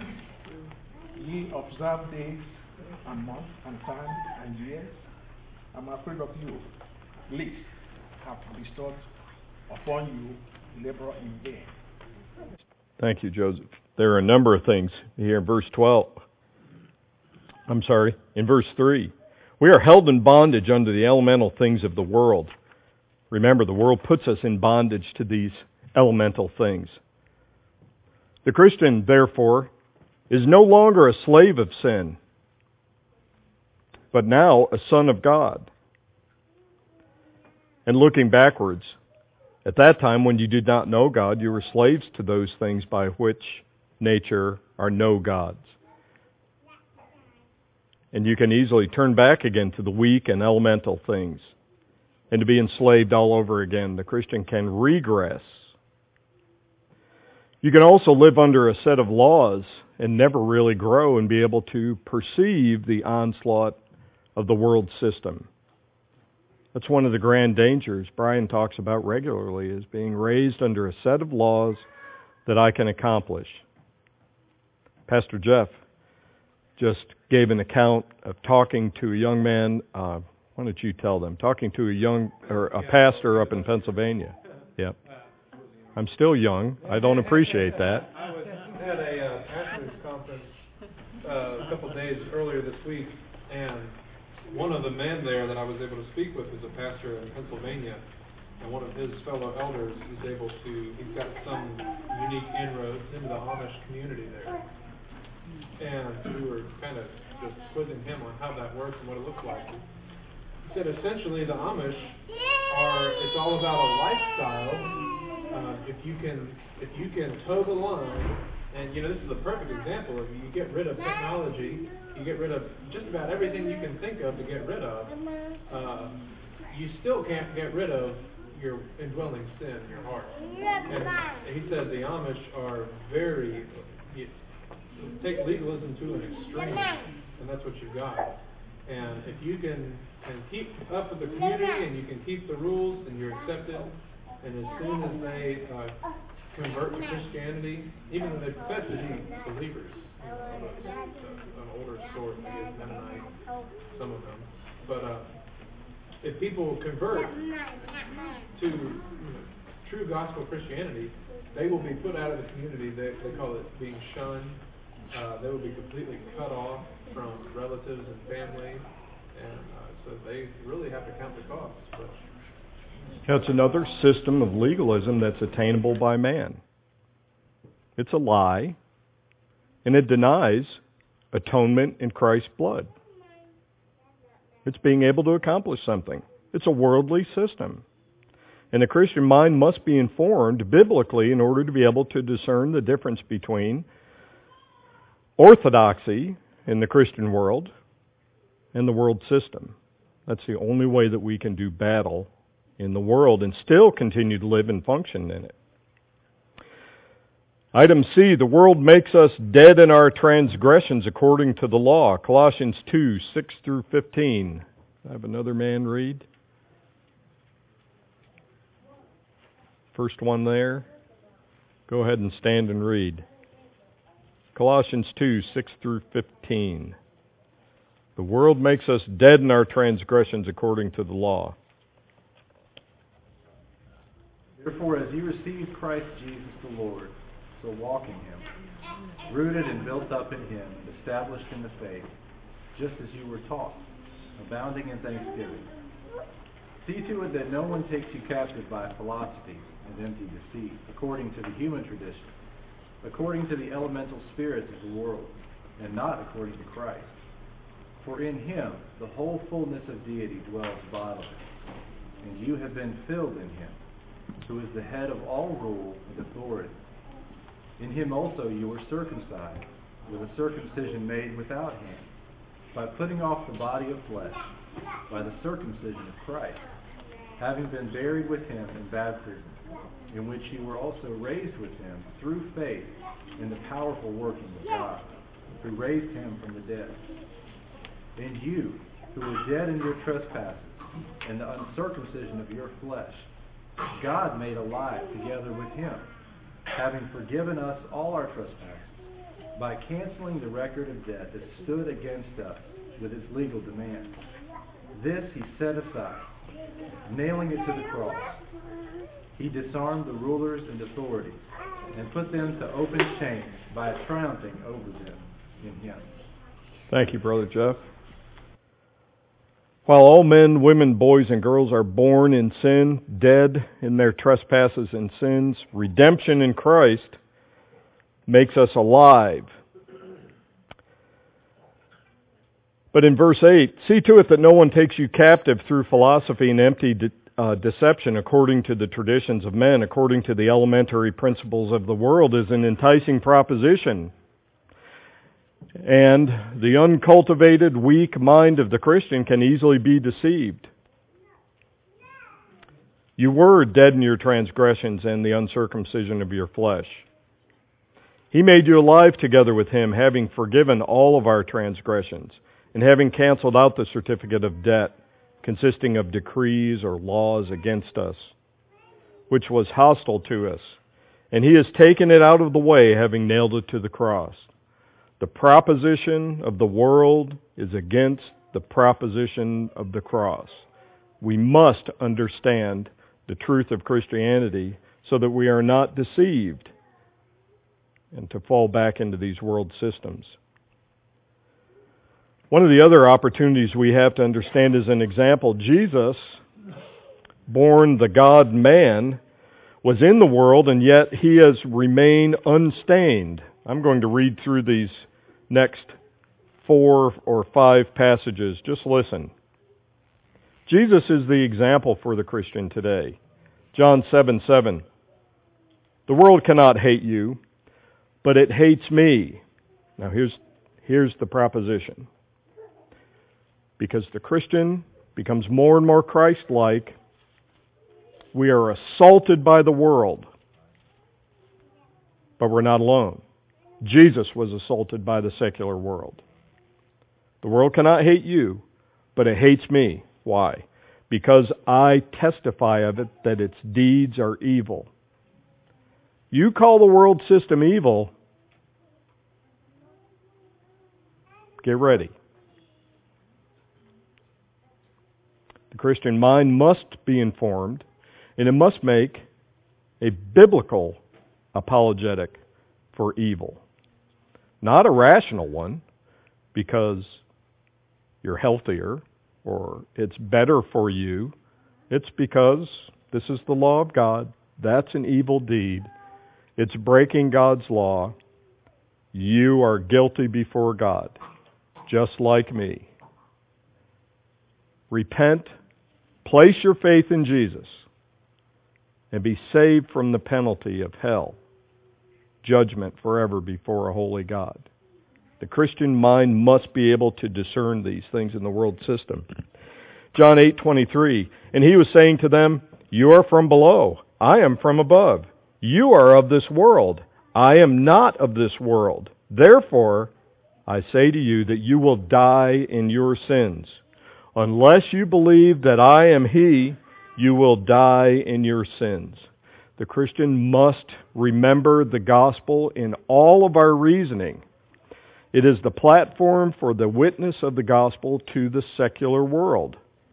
Ye observe days and months and time and years. I'm afraid of you, lest have bestowed upon you labor in vain. Thank you, Joseph. There are a number of things here in verse twelve. I'm sorry, in verse three. We are held in bondage under the elemental things of the world. Remember, the world puts us in bondage to these elemental things. The Christian, therefore, is no longer a slave of sin, but now a son of God. And looking backwards, at that time when you did not know God, you were slaves to those things by which nature are no gods. And you can easily turn back again to the weak and elemental things and to be enslaved all over again. The Christian can regress. You can also live under a set of laws and never really grow and be able to perceive the onslaught of the world system. That's one of the grand dangers Brian talks about regularly, is being raised under a set of laws that I can accomplish. Pastor Jeff just gave an account of talking to a young man. Uh, why don't you tell them? Talking to a young or a pastor up in Pennsylvania. Yep. I'm still young. I don't appreciate that. I was at a uh, pastor's conference uh, a couple of days earlier this week, and one of the men there that I was able to speak with is a pastor in Pennsylvania, and one of his fellow elders is able to, he's got some unique inroads into the Amish community there. And we were kind of just quizzing him on how that works and what it looks like. He said essentially the Amish are, it's all about a lifestyle. Uh, if you can, if you can toe the line, and you know this is a perfect example. If you get rid of technology, you get rid of just about everything you can think of to get rid of. Uh, you still can't get rid of your indwelling sin in your heart. And he said the Amish are very you, take legalism to an extreme, and that's what you've got. And if you can, can keep up with the community and you can keep the rules, and you're accepted. And as soon as they uh, convert to Christianity, even though they profess to be believers, you know, it's an older sort, I guess Mennonite, some of them. But uh, if people convert to you know, true gospel Christianity, they will be put out of the community. They, they call it being shunned. Uh, they will be completely cut off from relatives and family, and uh, so they really have to count the cost. But that's another system of legalism that's attainable by man. It's a lie, and it denies atonement in Christ's blood. It's being able to accomplish something. It's a worldly system. And the Christian mind must be informed biblically in order to be able to discern the difference between orthodoxy in the Christian world and the world system. That's the only way that we can do battle in the world and still continue to live and function in it. Item C, the world makes us dead in our transgressions according to the law. Colossians two, six through fifteen. I have another man read. First one there. Go ahead and stand and read. Colossians two, six through fifteen. The world makes us dead in our transgressions according to the law. Therefore, as you received Christ Jesus the Lord, so walk in him, rooted and built up in him, and established in the faith, just as you were taught, abounding in thanksgiving. See to it that no one takes you captive by philosophy and empty deceit, according to the human tradition, according to the elemental spirits of the world, and not according to Christ. For in him the whole fullness of deity dwells bodily, and you have been filled in him, who is the head of all rule and authority. In him also you were circumcised, with a circumcision made without hands, by putting off the body of flesh, by the circumcision of Christ, having been buried with him in baptism, in which you were also raised with him through faith in the powerful working of God, who raised him from the dead. And you, who were dead in your trespasses and the uncircumcision of your flesh, God made alive together with him, having forgiven us all our trespasses, by canceling the record of debt that stood against us with its legal demands. This he set aside, nailing it to the cross. He disarmed the rulers and authorities, and put them to open shame by triumphing over them in him. Thank you, Brother Jeff. While all men, women, boys, and girls are born in sin, dead in their trespasses and sins, redemption in Christ makes us alive. But in verse eight, see to it that no one takes you captive through philosophy and empty de- uh, deception according to the traditions of men, according to the elementary principles of the world, is an enticing proposition. And the uncultivated, weak mind of the Christian can easily be deceived. You were dead in your transgressions and the uncircumcision of your flesh. He made you alive together with him, having forgiven all of our transgressions, and having canceled out the certificate of debt, consisting of decrees or laws against us, which was hostile to us. And he has taken it out of the way, having nailed it to the cross. The proposition of the world is against the proposition of the cross. We must understand the truth of Christianity so that we are not deceived and to fall back into these world systems. One of the other opportunities we have to understand is an example. Jesus, born the God-man, was in the world, and yet he has remained unstained. I'm going to read through these next four or five passages. Just listen. Jesus is the example for the Christian today. John seven seven. The world cannot hate you, but it hates me. Now here's, here's the proposition. Because the Christian becomes more and more Christ-like, we are assaulted by the world, but we're not alone. Jesus was assaulted by the secular world. The world cannot hate you, but it hates me. Why? Because I testify of it that its deeds are evil. You call the world system evil, get ready. The Christian mind must be informed, and it must make a biblical apologetic for evil. Not a rational one, because you're healthier or it's better for you. It's because this is the law of God. That's an evil deed, It's breaking God's law. You are guilty before God, just like me. Repent, place your faith in Jesus, and be saved from the penalty of hell, judgment forever before a holy God. The Christian mind must be able to discern these things in the world system. John eight twenty-three, and he was saying to them, you are from below, I am from above. You are of this world, I am not of this world. Therefore, I say to you that you will die in your sins. Unless you believe that I am He, you will die in your sins. The Christian must remember the gospel in all of our reasoning. It is the platform for the witness of the gospel to the secular world.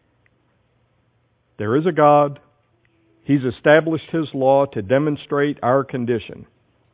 There is a God. He's established His law to demonstrate our condition.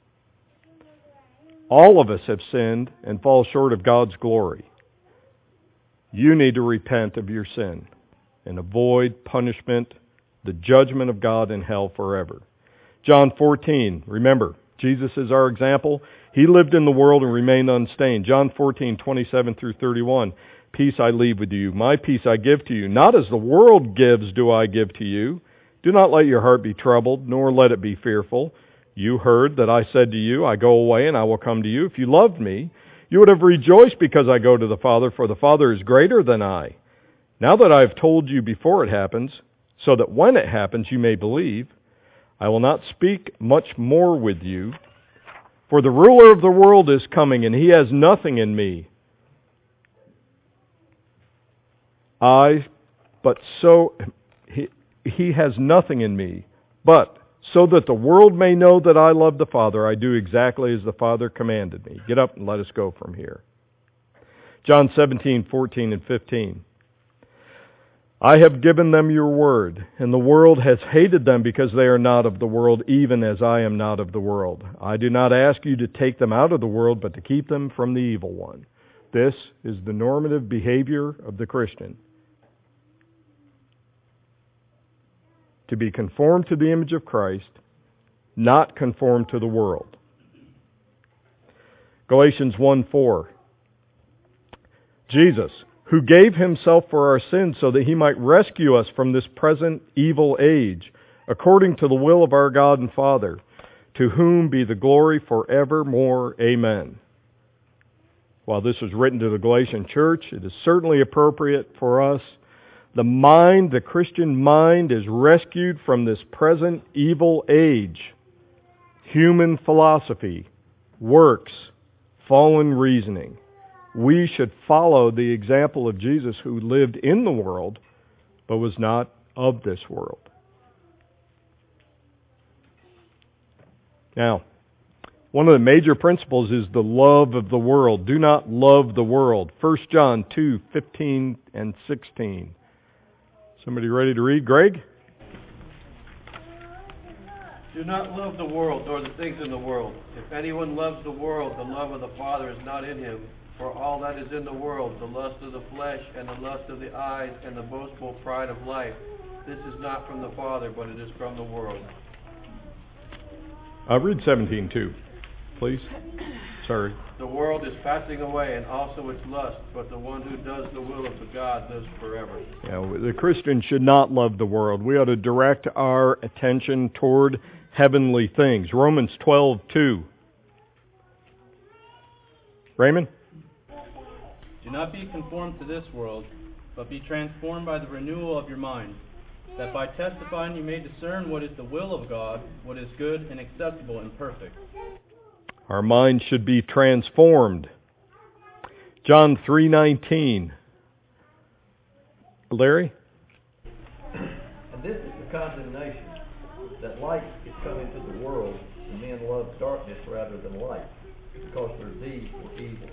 All of us have sinned and fall short of God's glory. You need to repent of your sin and avoid punishment, the judgment of God in hell forever. John fourteen, remember, Jesus is our example. He lived in the world and remained unstained. John fourteen, twenty-seven through thirty-one. Peace I leave with you. My peace I give to you. Not as the world gives do I give to you. Do not let your heart be troubled, nor let it be fearful. You heard that I said to you, I go away and I will come to you. If you loved me, you would have rejoiced because I go to the Father, for the Father is greater than I. Now that I have told you before it happens, so that when it happens you may believe, I will not speak much more with you. For the ruler of the world is coming, and he has nothing in me. I, but so, he, he has nothing in me. But, so that the world may know that I love the Father, I do exactly as the Father commanded me. Get up and let us go from here. John seventeen, fourteen, and fifteen. I have given them your word, and the world has hated them because they are not of the world, even as I am not of the world. I do not ask you to take them out of the world, but to keep them from the evil one. This is the normative behavior of the Christian. To be conformed to the image of Christ, not conformed to the world. Galatians one four. Jesus, who gave himself for our sins so that he might rescue us from this present evil age, according to the will of our God and Father, to whom be the glory forevermore. Amen. While this was written to the Galatian church, it is certainly appropriate for us. The mind, the Christian mind, is rescued from this present evil age. Human philosophy, works, fallen reasoning. We should follow the example of Jesus, who lived in the world, but was not of this world. Now, one of the major principles is the love of the world. Do not love the world. First John two, fifteen and sixteen. Somebody ready to read? Greg? Do not love the world, nor the things in the world. If anyone loves the world, the love of the Father is not in him. For all that is in the world, the lust of the flesh, and the lust of the eyes, and the boastful pride of life, this is not from the Father, but it is from the world. I'll read seventeen too, please. Sorry. The world is passing away, and also its lust, but the one who does the will of the God lives forever. Yeah, the Christian should not love the world. We ought to direct our attention toward heavenly things. Romans twelve two. Raymond? Do not be conformed to this world, but be transformed by the renewal of your mind, that by testifying you may discern what is the will of God, what is good and acceptable and perfect. Our mind should be transformed. John three nineteen. Larry? And this is the condemnation, that light is come into the world, and men love darkness rather than light, because their deeds were evil.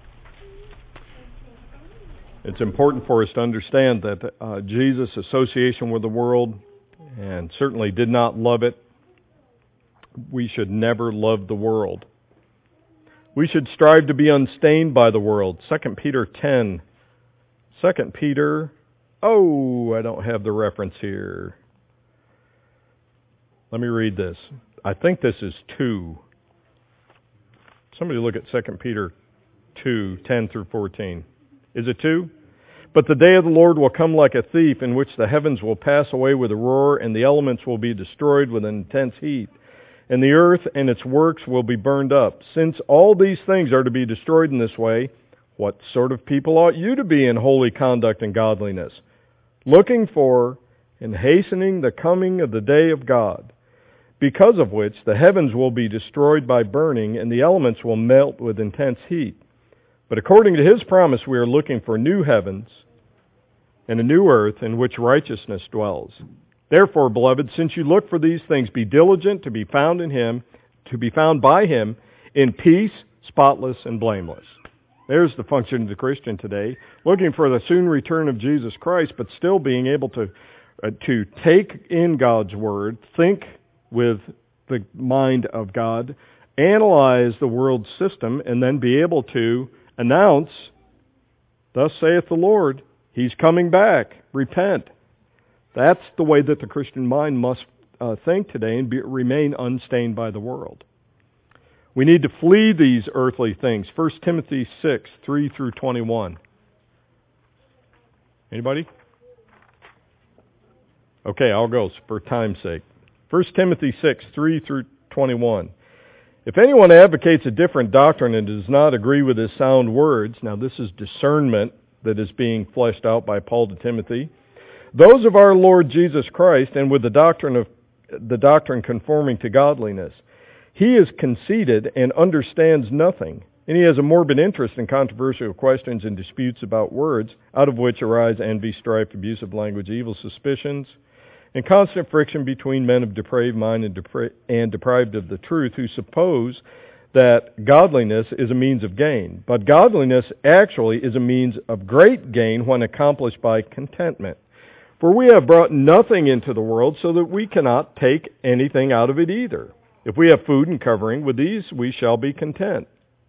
It's important for us to understand that uh, Jesus' association with the world, and certainly did not love it. We should never love the world. We should strive to be unstained by the world. Second Peter ten. Second Peter, oh, I don't have the reference here. Let me read this. I think this is two. Somebody look at Second Peter two, ten through fourteen. Is it two? But the day of the Lord will come like a thief, in which the heavens will pass away with a roar, and the elements will be destroyed with an intense heat. And the earth and its works will be burned up. Since all these things are to be destroyed in this way, what sort of people ought you to be in holy conduct and godliness, looking for and hastening the coming of the day of God, because of which the heavens will be destroyed by burning, and the elements will melt with intense heat. But according to His promise, we are looking for new heavens and a new earth in which righteousness dwells. Therefore, beloved, since you look for these things, be diligent to be found in Him, to be found by Him in peace, spotless, and blameless. There's the function of the Christian today, looking for the soon return of Jesus Christ, but still being able to uh, to take in God's Word, think with the mind of God, analyze the world system, and then be able to announce, thus saith the Lord, He's coming back, repent. That's the way that the Christian mind must uh, think today and be, remain unstained by the world. We need to flee these earthly things. First Timothy six, three through twenty-one. Anybody? Okay, I'll go for time's sake. First Timothy six, three through twenty-one. If anyone advocates a different doctrine and does not agree with his sound words, now this is discernment that is being fleshed out by Paul to Timothy, those of our Lord Jesus Christ, and with the doctrine of the doctrine conforming to godliness, he is conceited and understands nothing, and he has a morbid interest in controversial questions and disputes about words, out of which arise envy, strife, abusive language, evil suspicions, and constant friction between men of depraved mind and, depra- and deprived of the truth, who suppose that godliness is a means of gain. But godliness actually is a means of great gain when accomplished by contentment. For we have brought nothing into the world, so that we cannot take anything out of it either. If we have food and covering, with these we shall be content.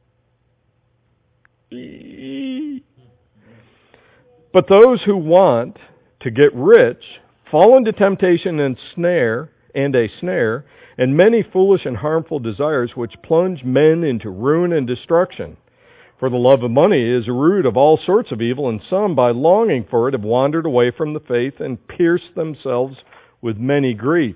But those who want to get rich fall into temptation and snare and a snare, and many foolish and harmful desires, which plunge men into ruin and destruction. For the love of money is a root of all sorts of evil, and some, by longing for it, have wandered away from the faith and pierced themselves with many griefs.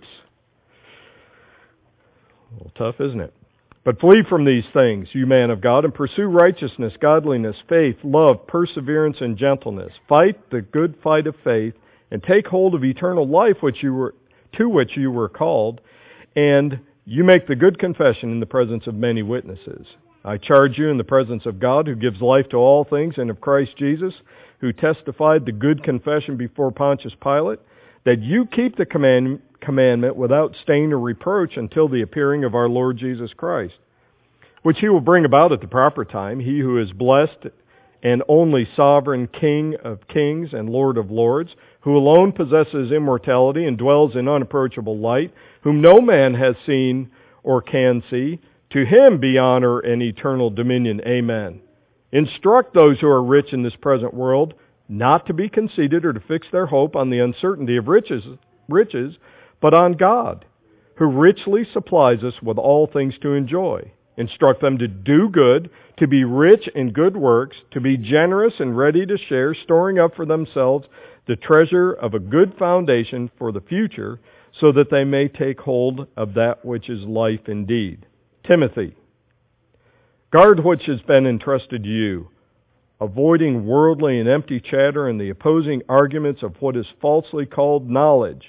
A little tough, isn't it? But flee from these things, you man of God, and pursue righteousness, godliness, faith, love, perseverance, and gentleness. Fight the good fight of faith, and take hold of eternal life, which you were to which you were called, and you make the good confession in the presence of many witnesses. I charge you in the presence of God, who gives life to all things, and of Christ Jesus, who testified the good confession before Pontius Pilate, that you keep the command, commandment without stain or reproach until the appearing of our Lord Jesus Christ, which he will bring about at the proper time, he who is blessed and only sovereign King of kings and Lord of lords, who alone possesses immortality and dwells in unapproachable light, whom no man has seen or can see. To him be honor and eternal dominion. Amen. Instruct those who are rich in this present world not to be conceited or to fix their hope on the uncertainty of riches, riches, but on God, who richly supplies us with all things to enjoy. Instruct them to do good, to be rich in good works, to be generous and ready to share, storing up for themselves the treasure of a good foundation for the future, so that they may take hold of that which is life indeed. Timothy, guard which has been entrusted to you, avoiding worldly and empty chatter and the opposing arguments of what is falsely called knowledge,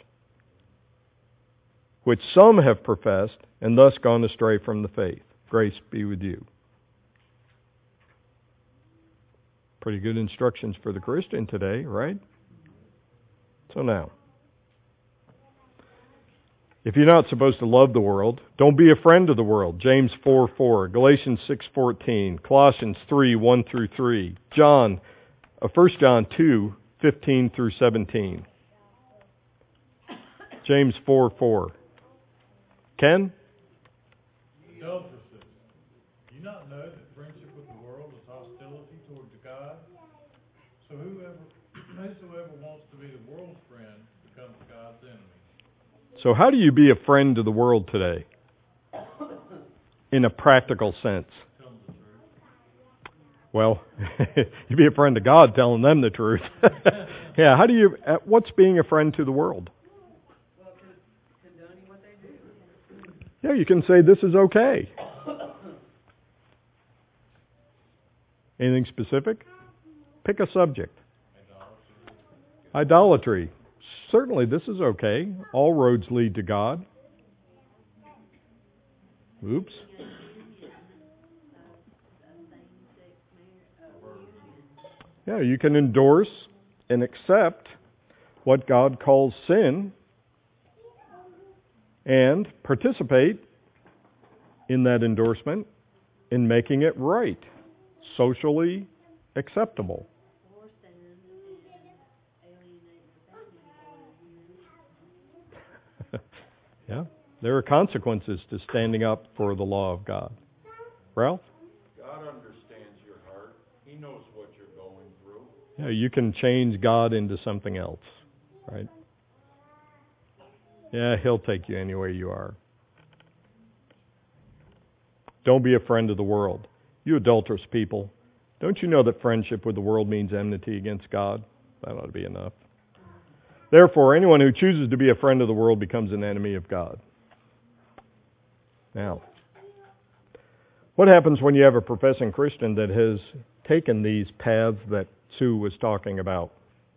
which some have professed and thus gone astray from the faith. Grace be with you. Pretty good instructions for the Christian today, right? So now, if you're not supposed to love the world, don't be a friend of the world. James four four, Galatians six fourteen, Colossians three one through three, John, uh, First John two fifteen through seventeen. James four four. Ken? Adulteresses, do you not know that friendship with the world is hostility towards God? So whoever, whosoever wants to be the world's friend becomes God's enemy. So how do you be a friend to the world today? in a practical sense? Well, you be a friend to God telling them the truth. Yeah, how do you, what's being a friend to the world? Well, condoning what they do. Yeah, you can say this is okay. Anything specific? Pick a subject. Idolatry. Certainly this is okay. All roads lead to God. Oops. Yeah, you can endorse and accept what God calls sin and participate in that endorsement in making it right, socially acceptable. Yeah, there are consequences to standing up for the law of God. Ralph? God understands your heart. He knows what you're going through. Yeah, you can change God into something else, right? Yeah, He'll take you anywhere you are. Don't be a friend of the world. You adulterous people, don't you know that friendship with the world means enmity against God? That ought to be enough. Therefore, anyone who chooses to be a friend of the world becomes an enemy of God. Now, what happens when you have a professing Christian that has taken these paths that Sue was talking about?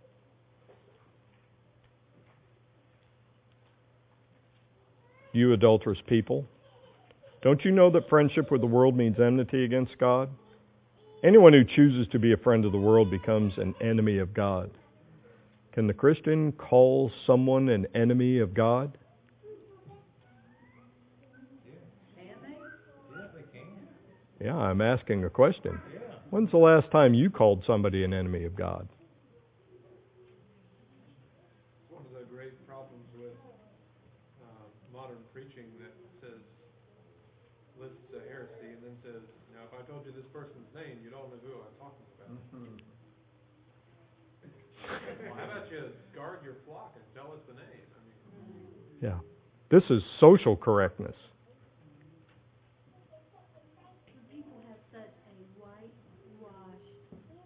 You adulterous people, don't you know that friendship with the world means enmity against God? Anyone who chooses to be a friend of the world becomes an enemy of God. Can the Christian call someone an enemy of God? Yeah, I'm asking a question. When's the last time you called somebody an enemy of God? One of the great problems with uh, modern preaching that says, lists a heresy and then says, now if I told you this person's name, you'd all know who I'm talking about. Mm-hmm. Well, how about you guard your flock and tell us the name? I mean, yeah. This is social correctness. People have such a whitewashed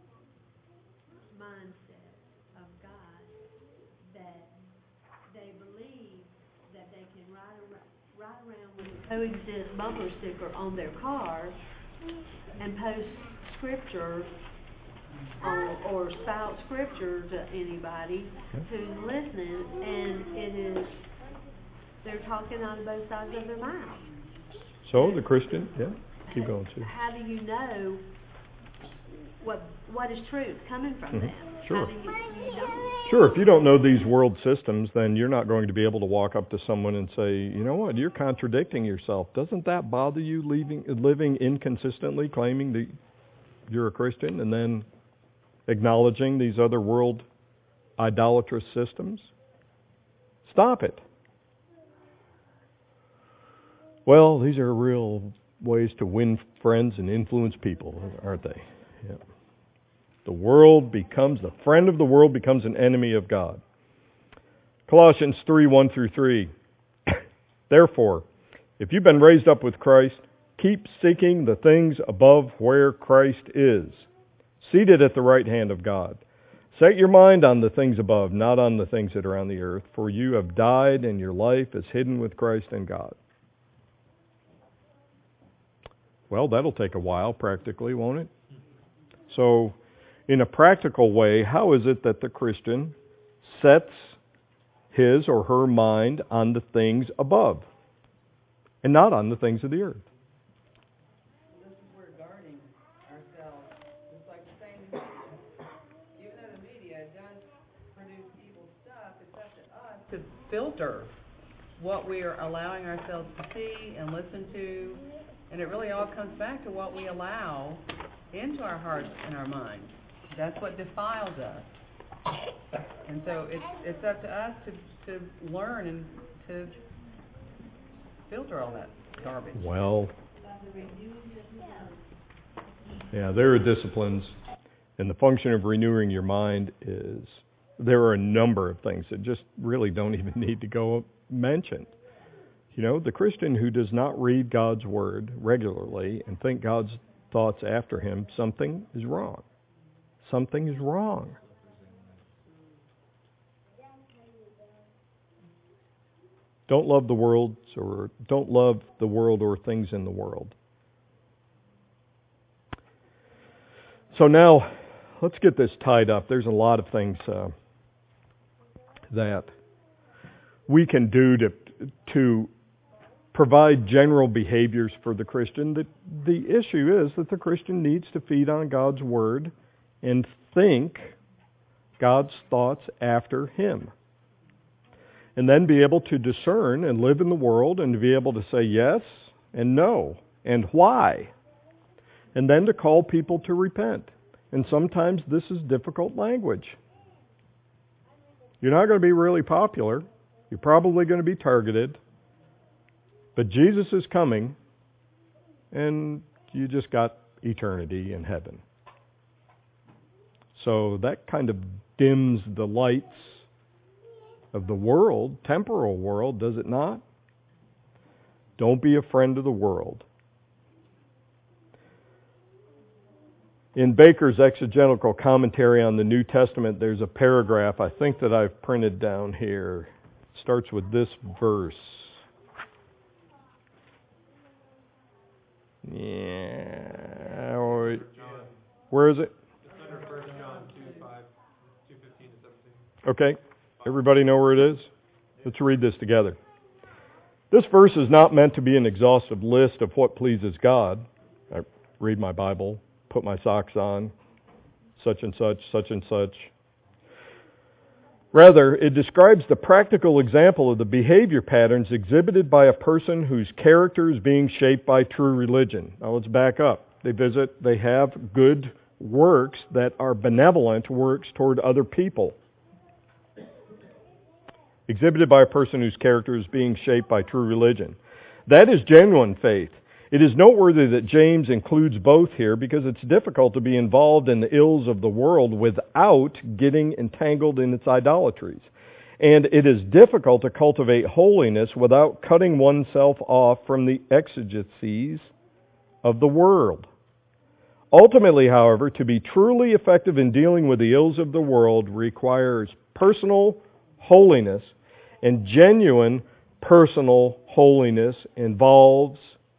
mindset of God that they believe that they can ride around, ride around with a coexist bumper sticker on their car and post scripture or, or spout scripture to anybody who's listening, and it is, they're talking on both sides of their mouth. So the Christian, yeah, keep going, Sue. How do you know what what is truth coming from Mm-hmm. them? Sure. How do you, you don't? Sure, if you don't know these world systems, then you're not going to be able to walk up to someone and say, you know what, you're contradicting yourself. Doesn't that bother you, leaving, living inconsistently, claiming that you're a Christian, and then acknowledging these other world idolatrous systems? Stop it. Well, these are real ways to win friends and influence people, aren't they? Yeah. The world becomes, the friend of the world becomes an enemy of God. Colossians three, one through three. Therefore, if you've been raised up with Christ, keep seeking the things above where Christ is, seated at the right hand of God. Set your mind on the things above, not on the things that are on the earth, for you have died and your life is hidden with Christ in God. Well, that'll take a while practically, won't it? So, in a practical way, how is it that the Christian sets his or her mind on the things above and not on the things of the earth? This is where guarding ourselves, just like the same media. Even though the media does produce evil stuff, it's up to us to filter what we are allowing ourselves to see and listen to. And it really all comes back to what we allow into our hearts and our minds. That's what defiles us. And so it's it's up to us to, to learn and to filter all that garbage. Well, yeah, there are disciplines, and the function of renewing your mind is, there are a number of things that just really don't even need to go mentioned. You know, the Christian who does not read God's Word regularly and think God's thoughts after him, something is wrong. Something is wrong. Don't love the world or don't love the world or things in the world. So now, let's get this tied up. There's a lot of things uh, that we can do to to provide general behaviors for the Christian. The, the issue is that the Christian needs to feed on God's Word and think God's thoughts after Him. And then be able to discern and live in the world and to be able to say yes and no and why. And then to call people to repent. And sometimes this is difficult language. You're not going to be really popular. You're probably going to be targeted. But Jesus is coming, and you just got eternity in heaven. So that kind of dims the lights of the world, temporal world, does it not? Don't be a friend of the world. In Baker's exegetical commentary on the New Testament, there's a paragraph I think that I've printed down here. It starts with this verse. Yeah. Where is it? It's under First John two, five, two fifteen to seventeen. Okay. Everybody know where it is? Let's read this together. This verse is not meant to be an exhaustive list of what pleases God. I read my Bible, put my socks on, such and such, such and such. Rather, it describes the practical example of the behavior patterns exhibited by a person whose character is being shaped by true religion. Now let's back up. They visit, they have good works that are benevolent works toward other people. Exhibited by a person whose character is being shaped by true religion. That is genuine faith. It is noteworthy that James includes both here because it's difficult to be involved in the ills of the world without getting entangled in its idolatries. And it is difficult to cultivate holiness without cutting oneself off from the exigencies of the world. Ultimately, however, to be truly effective in dealing with the ills of the world requires personal holiness, and genuine personal holiness involves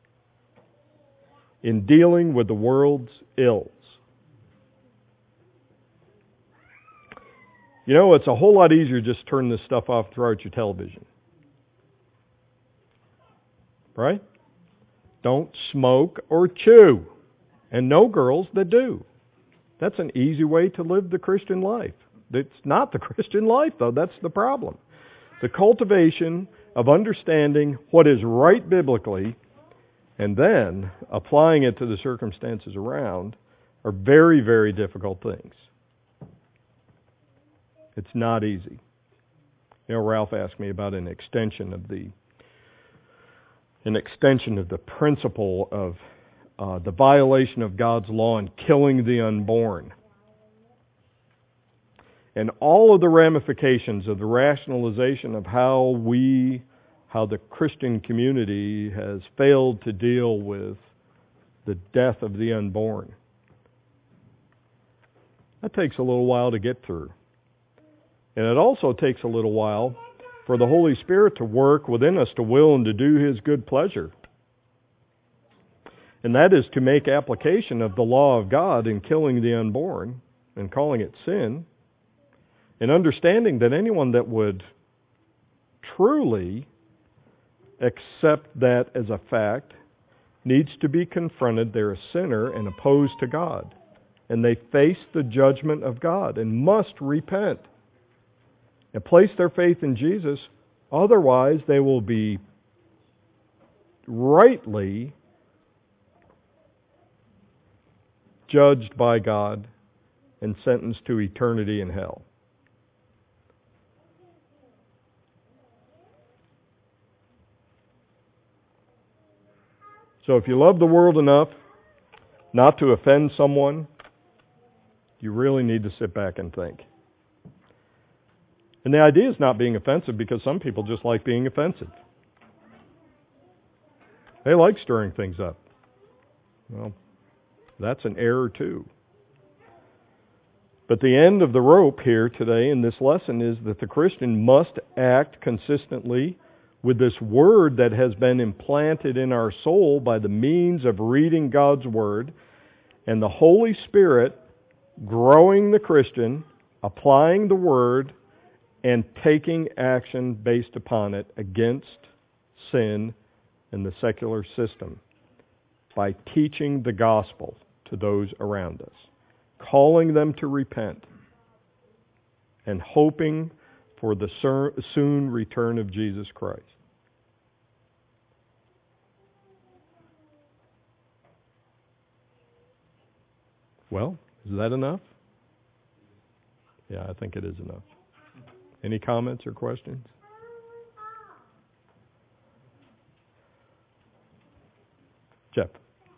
in dealing with the world's ills. You know, it's a whole lot easier to just turn this stuff off and throw out your television. Right? Don't smoke or chew. And know girls that do. That's an easy way to live the Christian life. It's not the Christian life, though. That's the problem. The cultivation of understanding what is right biblically and then applying it to the circumstances around are very, very difficult things. It's not easy. You know, Ralph asked me about an extension of the an extension of the principle of uh, the violation of God's law and killing the unborn. And all of the ramifications of the rationalization of how we, how the Christian community has failed to deal with the death of the unborn. That takes a little while to get through. And it also takes a little while for the Holy Spirit to work within us to will and to do His good pleasure. And that is to make application of the law of God in killing the unborn and calling it sin. And understanding that anyone that would truly accept that as a fact needs to be confronted. They're a sinner and opposed to God. And they face the judgment of God and must repent and place their faith in Jesus. Otherwise, they will be rightly judged by God and sentenced to eternity in hell. So if you love the world enough not to offend someone, you really need to sit back and think. And the idea is not being offensive because some people just like being offensive. They like stirring things up. Well, that's an error too. But the end of the rope here today in this lesson is that the Christian must act consistently with this word that has been implanted in our soul by the means of reading God's word, and the Holy Spirit growing the Christian, applying the word, and taking action based upon it against sin and the secular system by teaching the gospel to those around us, calling them to repent, and hoping for the soon return of Jesus Christ. Well, is that enough? Yeah, I think it is enough. Any comments or questions? Jeff.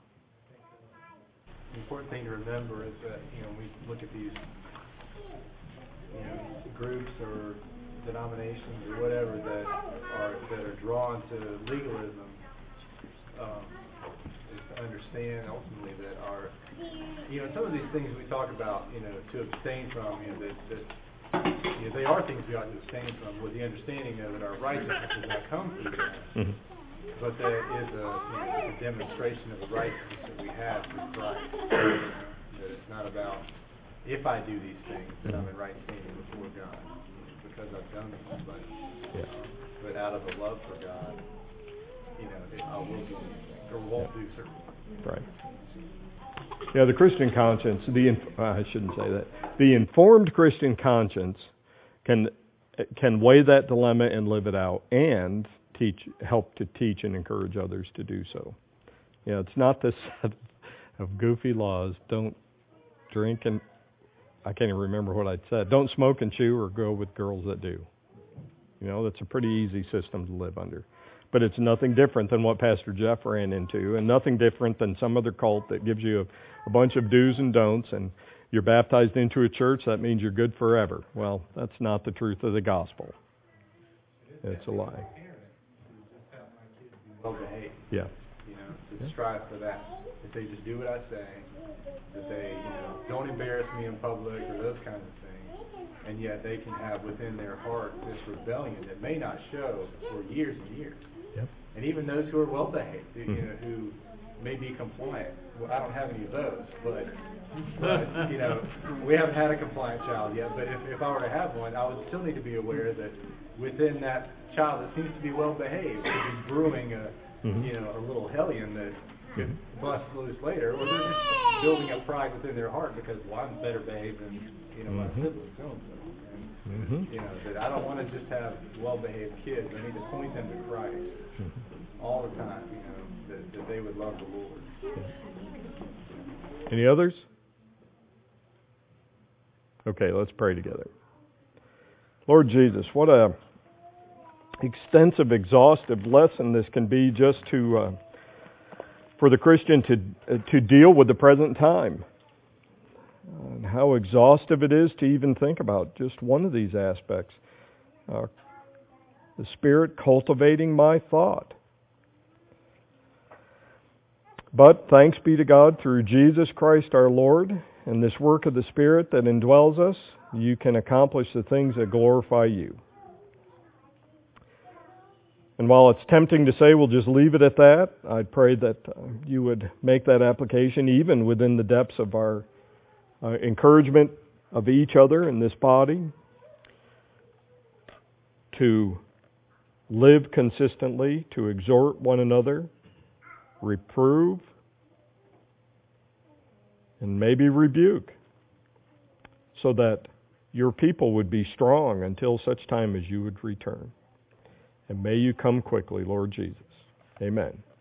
The important thing to remember is that, you know, we look at these, you know, groups or denominations or whatever that are that are drawn to legalism, um, is to understand ultimately that our, you know, some of these things we talk about, you know, to abstain from, you know, that, that you know, they are things we ought to abstain from with the understanding of that our righteousness does not come through that. Mm-hmm. But there is a, you know, a demonstration of the righteousness that we have through Christ. That it's not about if I do these things that I'm in right standing before God, because I've done them, but yeah. but out of a love for God, you know, I will do these things or won't do certain things. Right. Yeah, the Christian conscience. The uh, I shouldn't say that. The informed Christian conscience can can weigh that dilemma and live it out, and teach, help to teach and encourage others to do so. You know, it's not this set of goofy laws. Don't drink and, I can't even remember what I'd said. Don't smoke and chew or go with girls that do. You know, that's a pretty easy system to live under. But it's nothing different than what Pastor Jeff ran into, and nothing different than some other cult that gives you a, a bunch of do's and don'ts, and you're baptized into a church, that means you're good forever. Well, that's not the truth of the gospel. It's a lie. Well behaved. Yeah. You know, to yeah. strive for that. If they just do what I say, that they, you know, don't embarrass me in public or those kinds of things, and yet they can have within their heart this rebellion that may not show for years and years. Yep. And even those who are well behaved, you mm-hmm. know, who may be compliant. Well, I don't have any of those, but, but you know, we haven't had a compliant child yet. But if, if I were to have one, I would still need to be aware that within that child that seems to be well behaved could be brewing a, mm-hmm. you know, a little hellion that could bust loose later, or they're just building up pride within their heart because, well, I'm better behaved than, you know, mm-hmm. my siblings, so and so. And, mm-hmm. you know, that I don't want to just have well-behaved kids. I need to point them to Christ mm-hmm. all the time, you know, that, that they would love the Lord. Any others? Okay, let's pray together. Lord Jesus, what a extensive, exhaustive lesson this can be just to uh, for the Christian to uh, to deal with the present time. Uh, and how exhaustive it is to even think about just one of these aspects. Uh, the Spirit cultivating my thought. But thanks be to God through Jesus Christ our Lord and this work of the Spirit that indwells us, you can accomplish the things that glorify you. And while it's tempting to say we'll just leave it at that, I pray that uh, you would make that application even within the depths of our uh, encouragement of each other in this body to live consistently, to exhort one another, reprove, and maybe rebuke, so that your people would be strong until such time as you would return. And may you come quickly, Lord Jesus. Amen.